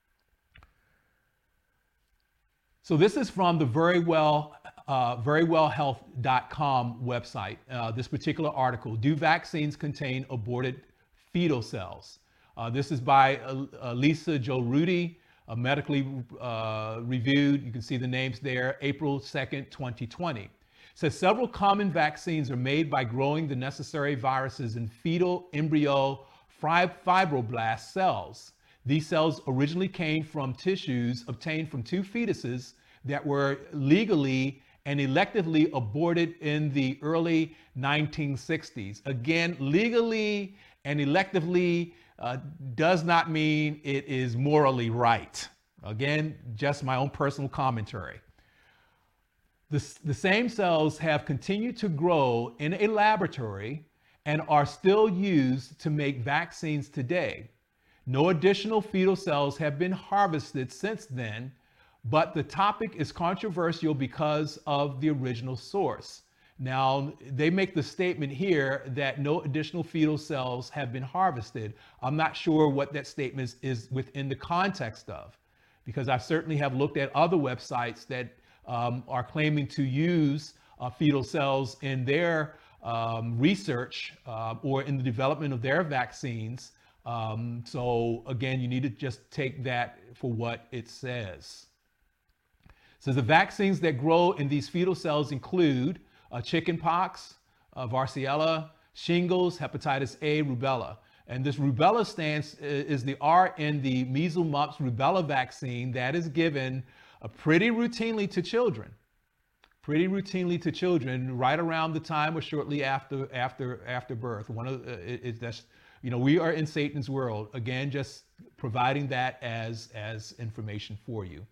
A: So this is from the Verywell, uh, verywell health dot com website. Uh, this particular article: Do vaccines contain aborted fetal cells? Uh, this is by uh, uh, Lisa Jo Rudy, uh, medically uh, reviewed. You can see the names there, April second, twenty twenty. It says several common vaccines are made by growing the necessary viruses in fetal embryo fibroblast cells. These cells originally came from tissues obtained from two fetuses that were legally and electively aborted in the early nineteen sixties. Again, legally and electively Uh, does not mean it is morally right. Again, just my own personal commentary. The, the same cells have continued to grow in a laboratory and are still used to make vaccines today. No additional fetal cells have been harvested since then, but the topic is controversial because of the original source. Now, they make the statement here that no additional fetal cells have been harvested. I'm not sure what that statement is, is within the context of, because I certainly have looked at other websites that um, are claiming to use uh, fetal cells in their um, research uh, or in the development of their vaccines. Um, so again, you need to just take that for what it says. So the vaccines that grow in these fetal cells include Uh, chickenpox, uh, varicella, shingles, hepatitis A, rubella. And this rubella stands is the R in the measles, mumps, rubella vaccine that is given uh, pretty routinely to children. Pretty routinely to children, right around the time or shortly after after after birth. One of uh, it, it, that's you know we are in Satan's world. Again, just providing that as as information for you.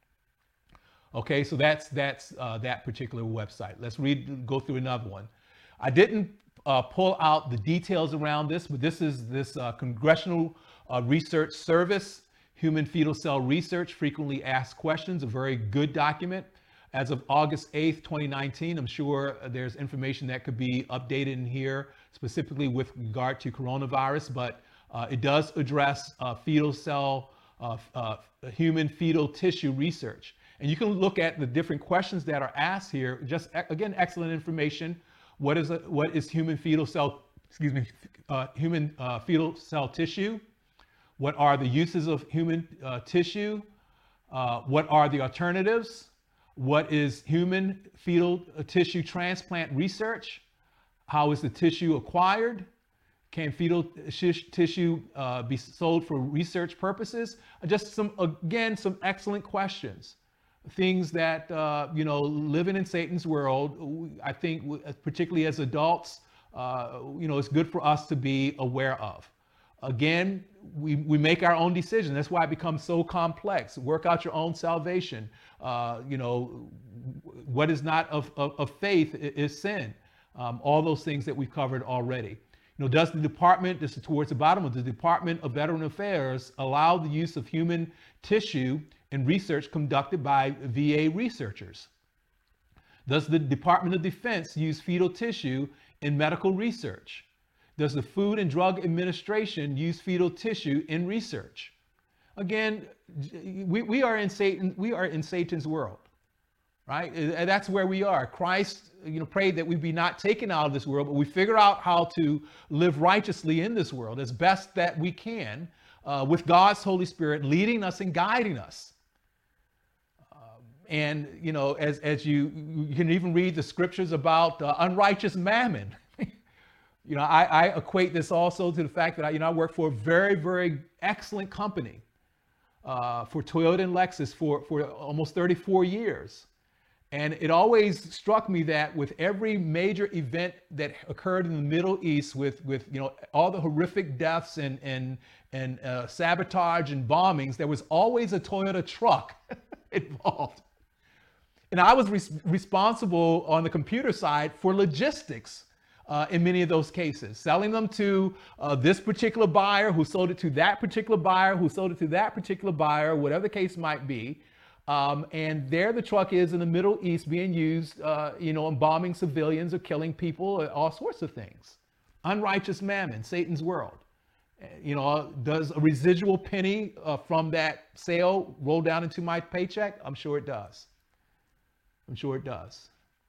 A: Okay, so that's that's uh, that particular website. Let's read, go through another one. I didn't uh, pull out the details around this, but this is this uh, Congressional uh, Research Service, Human Fetal Cell Research, Frequently Asked Questions, a very good document. As of August eighth, twenty nineteen, I'm sure there's information that could be updated in here, specifically with regard to coronavirus, but uh, it does address uh, fetal cell, uh, uh, human fetal tissue research. And you can look at the different questions that are asked here. Just again, excellent information. What is a, what is human fetal cell? Excuse me, uh, human uh, fetal cell tissue? What are the uses of human uh, tissue? Uh, what are the alternatives? What is human fetal tissue transplant research? How is the tissue acquired? Can fetal sh- tissue uh, be sold for research purposes? Just some again some excellent questions. Things that, uh, you know, living in Satan's world, I think, particularly as adults, uh, you know, it's good for us to be aware of. Again, we, we make our own decisions. That's why it becomes so complex. Work out your own salvation. Uh, you know, what is not of, of, of faith is sin. Um, all those things that we've covered already. You know, does the department, this is towards the bottom of the Department of Veteran Affairs, allow the use of human tissue in research conducted by V A researchers? Does the Department of Defense use fetal tissue in medical research? Does the Food and Drug Administration use fetal tissue in research? Again, we, we are in Satan, we are in Satan's world, right? And that's where we are. Christ, you know, prayed that we be not taken out of this world, but we figure out how to live righteously in this world as best that we can, uh, with God's Holy Spirit leading us and guiding us. Um, and, you know, as, as you, you can even read the scriptures about uh, unrighteous mammon. You know, I, I equate this also to the fact that I, you know, I work for a very, very excellent company. Uh, for Toyota and Lexus for, for almost thirty-four years. And it always struck me that with every major event that occurred in the Middle East with, with you know, all the horrific deaths and, and, and uh, sabotage and bombings, there was always a Toyota truck involved. And I was res- responsible on the computer side for logistics Uh, in many of those cases, selling them to uh, this particular buyer who sold it to that particular buyer who sold it to that particular buyer, whatever the case might be. Um, and there the truck is in the Middle East being used, uh, you know, in bombing civilians or killing people, all sorts of things. Unrighteous mammon, Satan's world. You know, does a residual penny uh, from that sale roll down into my paycheck? I'm sure it does. I'm sure it does.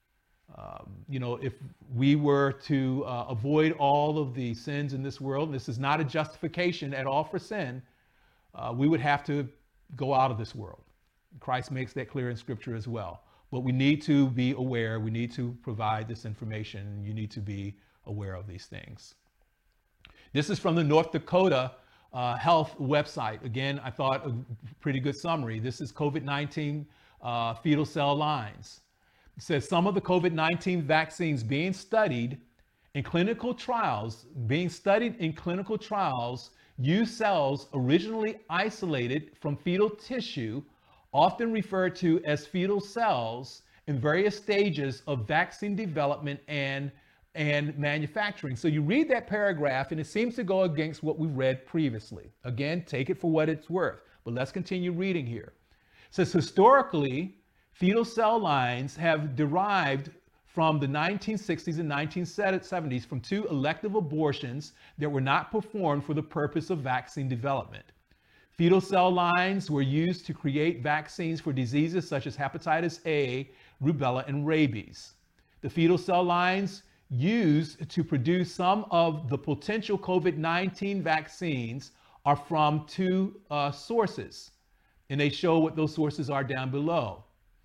A: Um, you know, if we were to uh, avoid all of the sins in this world, this is not a justification at all for sin, uh, we would have to go out of this world. Christ makes that clear in Scripture as well. But we need to be aware. We need to provide this information. You need to be aware of these things. This is from the North Dakota uh, Health website. Again, I thought a pretty good summary. This is COVID nineteen uh, fetal cell lines. It says some of the COVID nineteen vaccines being studied in clinical trials, being studied in clinical trials, use cells originally isolated from fetal tissue, often referred to as fetal cells, in various stages of vaccine development and, and manufacturing. So you read that paragraph and it seems to go against what we read previously. Again, take it for what it's worth, but let's continue reading here. It says historically, fetal cell lines have derived from the nineteen sixties and nineteen seventies from two elective abortions that were not performed for the purpose of vaccine development. Fetal cell lines were used to create vaccines for diseases such as hepatitis A, rubella, and rabies. The fetal cell lines used to produce some of the potential COVID nineteen vaccines are from two uh, sources, and they show what those sources are down below.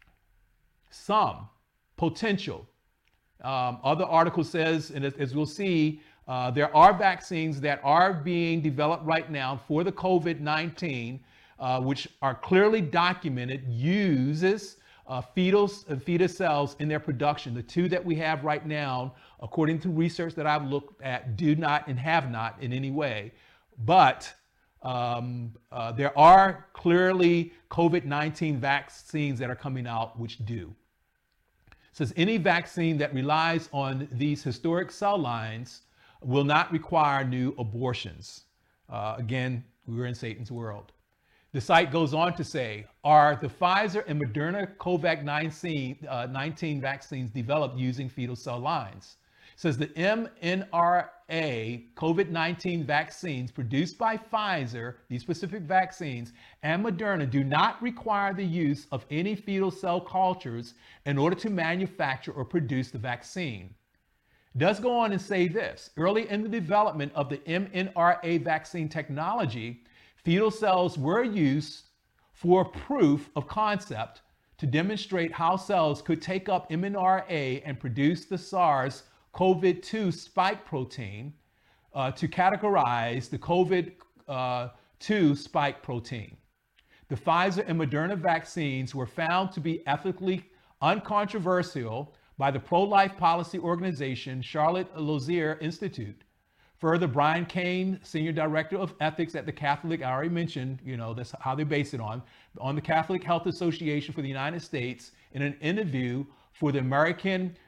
A: Some potential. Um, other article says, and as, as we'll see, uh, there are vaccines that are being developed right now for the COVID nineteen, uh, which are clearly documented, uses uh, fetus, uh, fetus cells in their production. The two that we have right now, according to research that I've looked at, do not and have not in any way. But um, uh, there are clearly COVID nineteen vaccines that are coming out which do. It says any vaccine that relies on these historic cell lines will not require new abortions. Uh, again, we're in Satan's world. The site goes on to say, are the Pfizer and Moderna COVID nineteen vaccines developed using fetal cell lines? It says the M N R A COVID nineteen vaccines produced by Pfizer, these specific vaccines, and Moderna do not require the use of any fetal cell cultures in order to manufacture or produce the vaccine. It does go on and say this, early in the development of the M N R A vaccine technology, fetal cells were used for proof of concept to demonstrate how cells could take up M N R A and produce the SARS CoV two spike protein uh, to categorize the COVID two spike protein. The Pfizer and Moderna vaccines were found to be ethically uncontroversial by the pro-life policy organization Charlotte Lozier Institute. Further, Brian Kane, Senior Director of Ethics at the Catholic, I already mentioned, you know, that's how they base it on, on the Catholic Health Association for the United States, in an interview for the American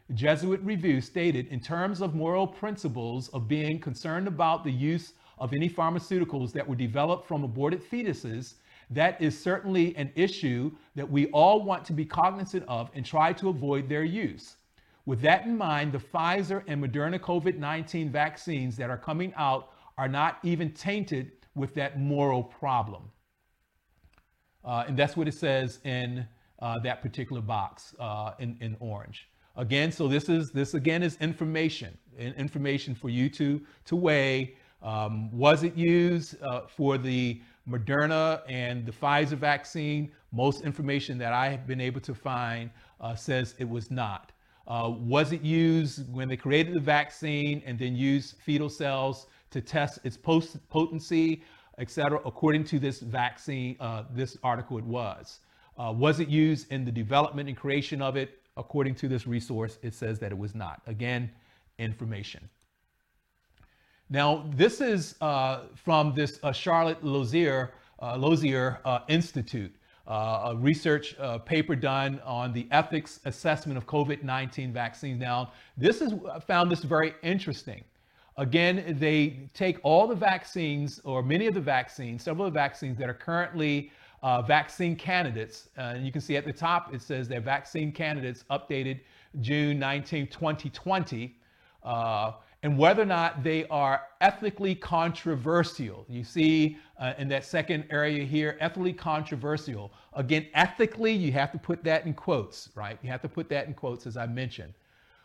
A: Jesuit Review stated, in terms of moral principles of being concerned about the use of any pharmaceuticals that were developed from aborted fetuses, that is certainly an issue that we all want to be cognizant of and try to avoid their use. With that in mind, the Pfizer and Moderna COVID nineteen vaccines that are coming out are not even tainted with that moral problem. Uh, and that's what it says in uh, that particular box uh, in, in orange. Again, so this is this again is information, information for you to, to weigh. Um, was it used uh, for the Moderna and the Pfizer vaccine? Most information that I have been able to find uh, says it was not. Uh, was it used when they created the vaccine and then used fetal cells to test its post potency, et cetera? According to this vaccine, uh, this article, it was. Uh, was it used in the development and creation of it? According to this resource, it says that it was not. Again, information. Now, this is uh, from this uh, Charlotte Lozier, uh, Lozier uh, Institute. Uh, a research uh, paper done on the ethics assessment of COVID nineteen vaccines. Now, this is I found this very interesting. Again, they take all the vaccines, or many of the vaccines, several of the vaccines that are currently uh, vaccine candidates. Uh, and you can see at the top, it says they're vaccine candidates updated June nineteenth, twenty twenty. Uh, and whether or not they are ethically controversial. You see uh, in that second area here, ethically controversial. Again, ethically, you have to put that in quotes, right? You have to put that in quotes, as I mentioned.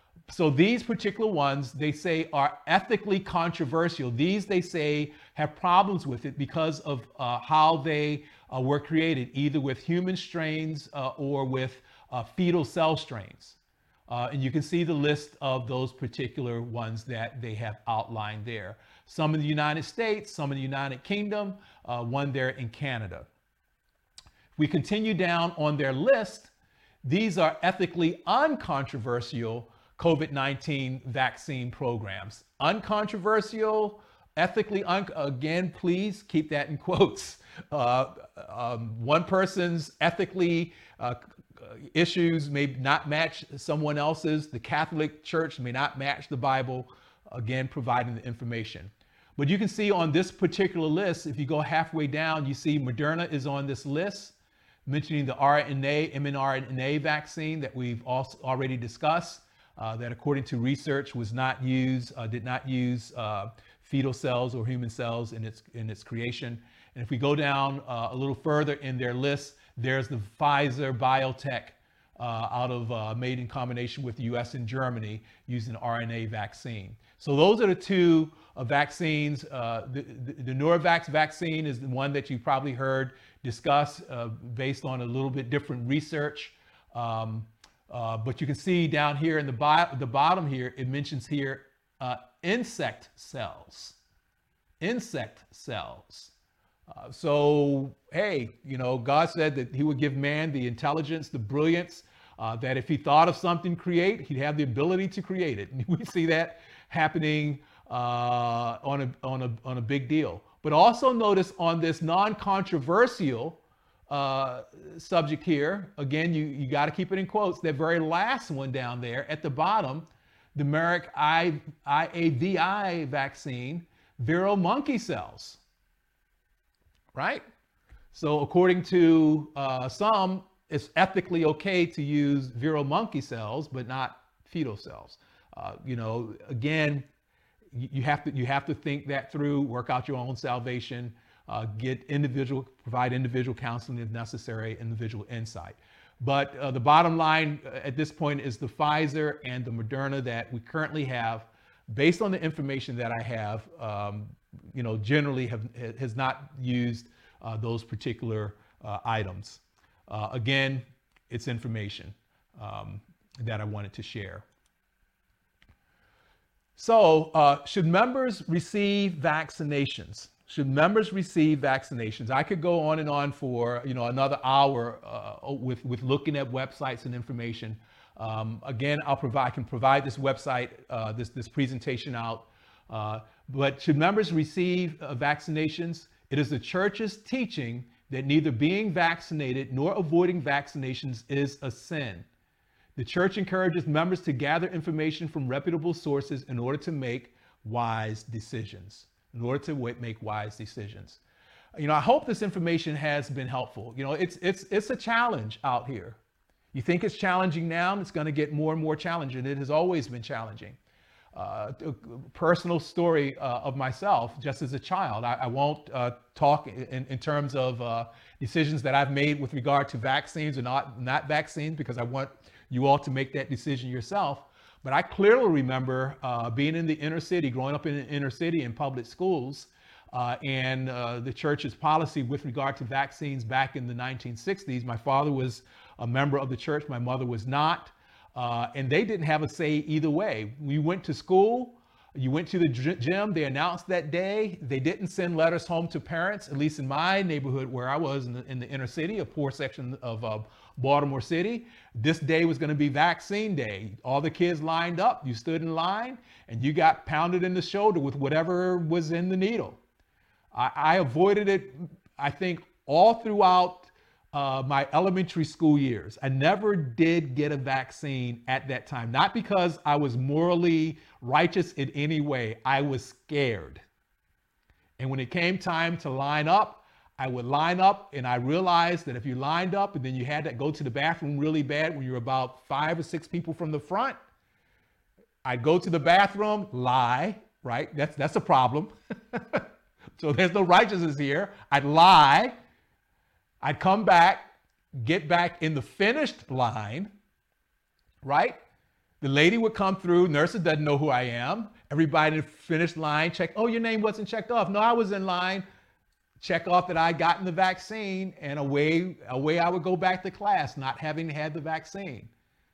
A: So these particular ones, they say, are ethically controversial. These, they say, have problems with it because of uh, how they uh, were created, either with human strains uh, or with uh, fetal cell strains. Uh, and you can see the list of those particular ones that they have outlined there. Some in the United States, some in the United Kingdom, uh, one there in Canada. If we continue down on their list, these are ethically uncontroversial COVID nineteen vaccine programs. Uncontroversial, ethically, un again, please keep that in quotes. Uh, um, one person's ethically uh, issues may not match someone else's. The Catholic Church may not match the Bible, again, providing the information. But you can see on this particular list, if you go halfway down, you see Moderna is on this list, mentioning the R N A, mRNA vaccine that we've also already discussed, uh, that according to research was not used, uh, did not use uh, fetal cells or human cells in its, in its creation. And if we go down uh, a little further in their list, there's the Pfizer BioNTech uh, out of uh, made in combination with the U S and Germany using the R N A vaccine. So those are the two uh, vaccines. Uh, the, the, the Novavax vaccine is the one that you probably heard discussed uh, based on a little bit different research. Um, uh, but you can see down here in the, bio, the bottom here, it mentions here uh, insect cells, insect cells. Uh, so, hey, you know, God said that he would give man the intelligence, the brilliance, uh, that if he thought of something create, he'd have the ability to create it. And we see that happening uh, on, a, on, a, on a big deal. But also notice on this non-controversial uh, subject here, again, you, you got to keep it in quotes, that very last one down there at the bottom, the Merck I A V I vaccine, viral monkey cells. Right? So according to uh, some, it's ethically okay to use viral monkey cells, but not fetal cells. Uh, you know, again, you, you have to you have to think that through, work out your own salvation, uh, get individual, provide individual counseling if necessary, individual insight. But uh, the bottom line at this point is the Pfizer and the Moderna that we currently have, based on the information that I have, um, you know, generally have has not used uh, those particular uh, items. Uh, again, it's information um, that I wanted to share. So, uh, should members receive vaccinations? Should members receive vaccinations? I could go on and on for you know another hour uh, with with looking at websites and information. Um, again, I'll provide I can provide this website, uh, this this presentation out. Uh, but should members receive uh, vaccinations? It is the church's teaching that neither being vaccinated nor avoiding vaccinations is a sin. The church encourages members to gather information from reputable sources in order to make wise decisions. In order to make wise decisions. You know, I hope this information has been helpful. You know, it's it's it's a challenge out here. You think it's challenging now, and it's going to get more and more challenging. It has always been challenging. Uh, a personal story uh, of myself, just as a child. I, I won't uh, talk in, in terms of uh, decisions that I've made with regard to vaccines or not, not vaccines, because I want you all to make that decision yourself. But I clearly remember uh, being in the inner city, growing up in the inner city in public schools, uh, and uh, the church's policy with regard to vaccines back in the nineteen sixties. My father was a member of the church, my mother was not. Uh, and they didn't have a say either way. We went to school, you went to the gym, they announced that day. They didn't send letters home to parents, at least in my neighborhood where I was in the, in the inner city, a poor section of uh, Baltimore City. This day was going to be vaccine day. All the kids lined up, you stood in line, and you got pounded in the shoulder with whatever was in the needle. I, I avoided it, I think, all throughout Uh, my elementary school years. I never did get a vaccine at that time, not because I was morally righteous in any way. I was scared. And when it came time to line up, I would line up, and I realized that if you lined up and then you had to go to the bathroom really bad when you're about five or six people from the front, I'd go to the bathroom, lie, right? That's, that's a problem. So there's no righteousness here. I'd lie. I'd come back, get back in the finished line, right? The lady would come through, nurses doesn't know who I am. Everybody in the finished line, check, oh, your name wasn't checked off. No, I was in line. Check off that I'd gotten the vaccine, and away, away I would go back to class, not having had the vaccine.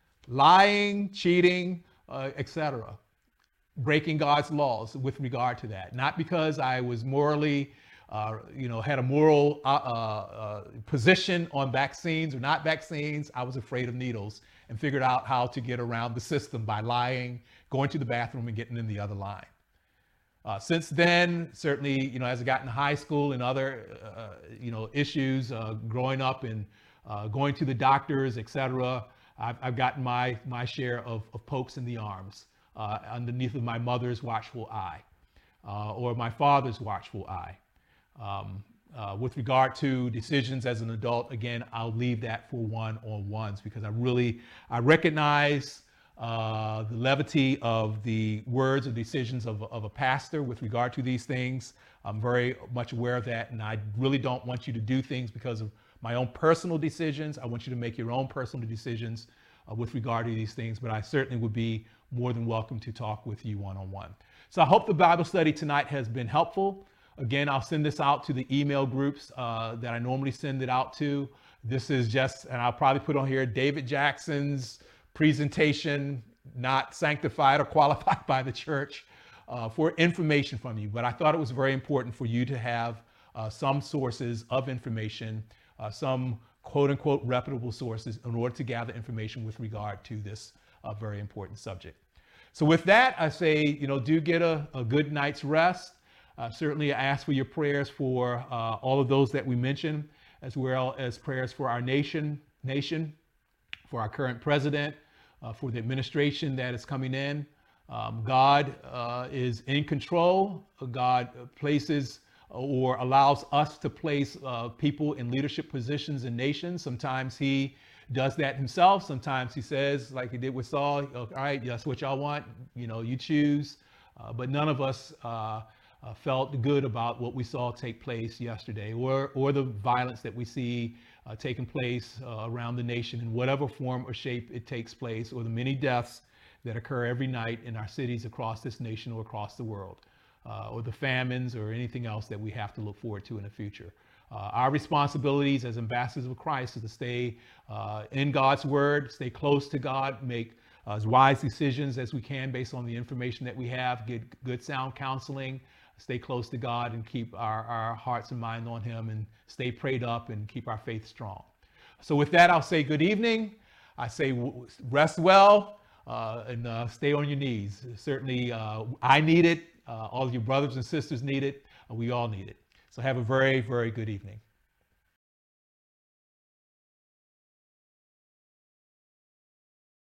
A: Lying, cheating, uh, et cetera. Breaking God's laws with regard to that. Not because I was morally Uh, you know, had a moral uh, uh, position on vaccines or not vaccines. I was afraid of needles and figured out how to get around the system by lying, going to the bathroom, and getting in the other line. Uh, since then, certainly, you know, as I got in high school and other, uh, you know, issues, uh, growing up and uh, going to the doctors, et cetera, I've, I've gotten my, my share of, of pokes in the arms uh, underneath of my mother's watchful eye uh, or my father's watchful eye. Um, uh, with regard to decisions as an adult, again, I'll leave that for one-on-ones because I really, I recognize uh, the levity of the words or decisions of, of a pastor with regard to these things. I'm very much aware of that, and I really don't want you to do things because of my own personal decisions. I want you to make your own personal decisions uh, with regard to these things, but I certainly would be more than welcome to talk with you one-on-one. So I hope the Bible study tonight has been helpful. Again, I'll send this out to the email groups uh, that I normally send it out to. This is just, and I'll probably put on here, David Jackson's presentation, not sanctified or qualified by the church uh, for information from you. But I thought it was very important for you to have uh, some sources of information, uh, some quote unquote reputable sources in order to gather information with regard to this uh, very important subject. So with that, I say, you know, do get a, a good night's rest. Uh, certainly, I ask for your prayers for uh, all of those that we mentioned, as well as prayers for our nation, nation, for our current president, uh, for the administration that is coming in. Um, God uh, is in control. God places or allows us to place uh, people in leadership positions in nations. Sometimes he does that himself. Sometimes he says, like he did with Saul, all right, that's what y'all want. You know, you choose. Uh, but none of us uh, Uh, felt good about what we saw take place yesterday, or or the violence that we see uh, taking place uh, around the nation in whatever form or shape it takes place, or the many deaths that occur every night in our cities across this nation or across the world, uh, or the famines or anything else that we have to look forward to in the future. Uh, our responsibilities as ambassadors of Christ is to stay uh, in God's word, stay close to God, make uh, as wise decisions as we can based on the information that we have, get good sound counseling, stay close to God, and keep our, our hearts and mind on him, and stay prayed up and keep our faith strong. So with that, I'll say good evening. I say rest well uh, and uh, stay on your knees. Certainly, uh, I need it. Uh, all of your brothers and sisters need it. Uh, we all need it. So have a very, very good evening.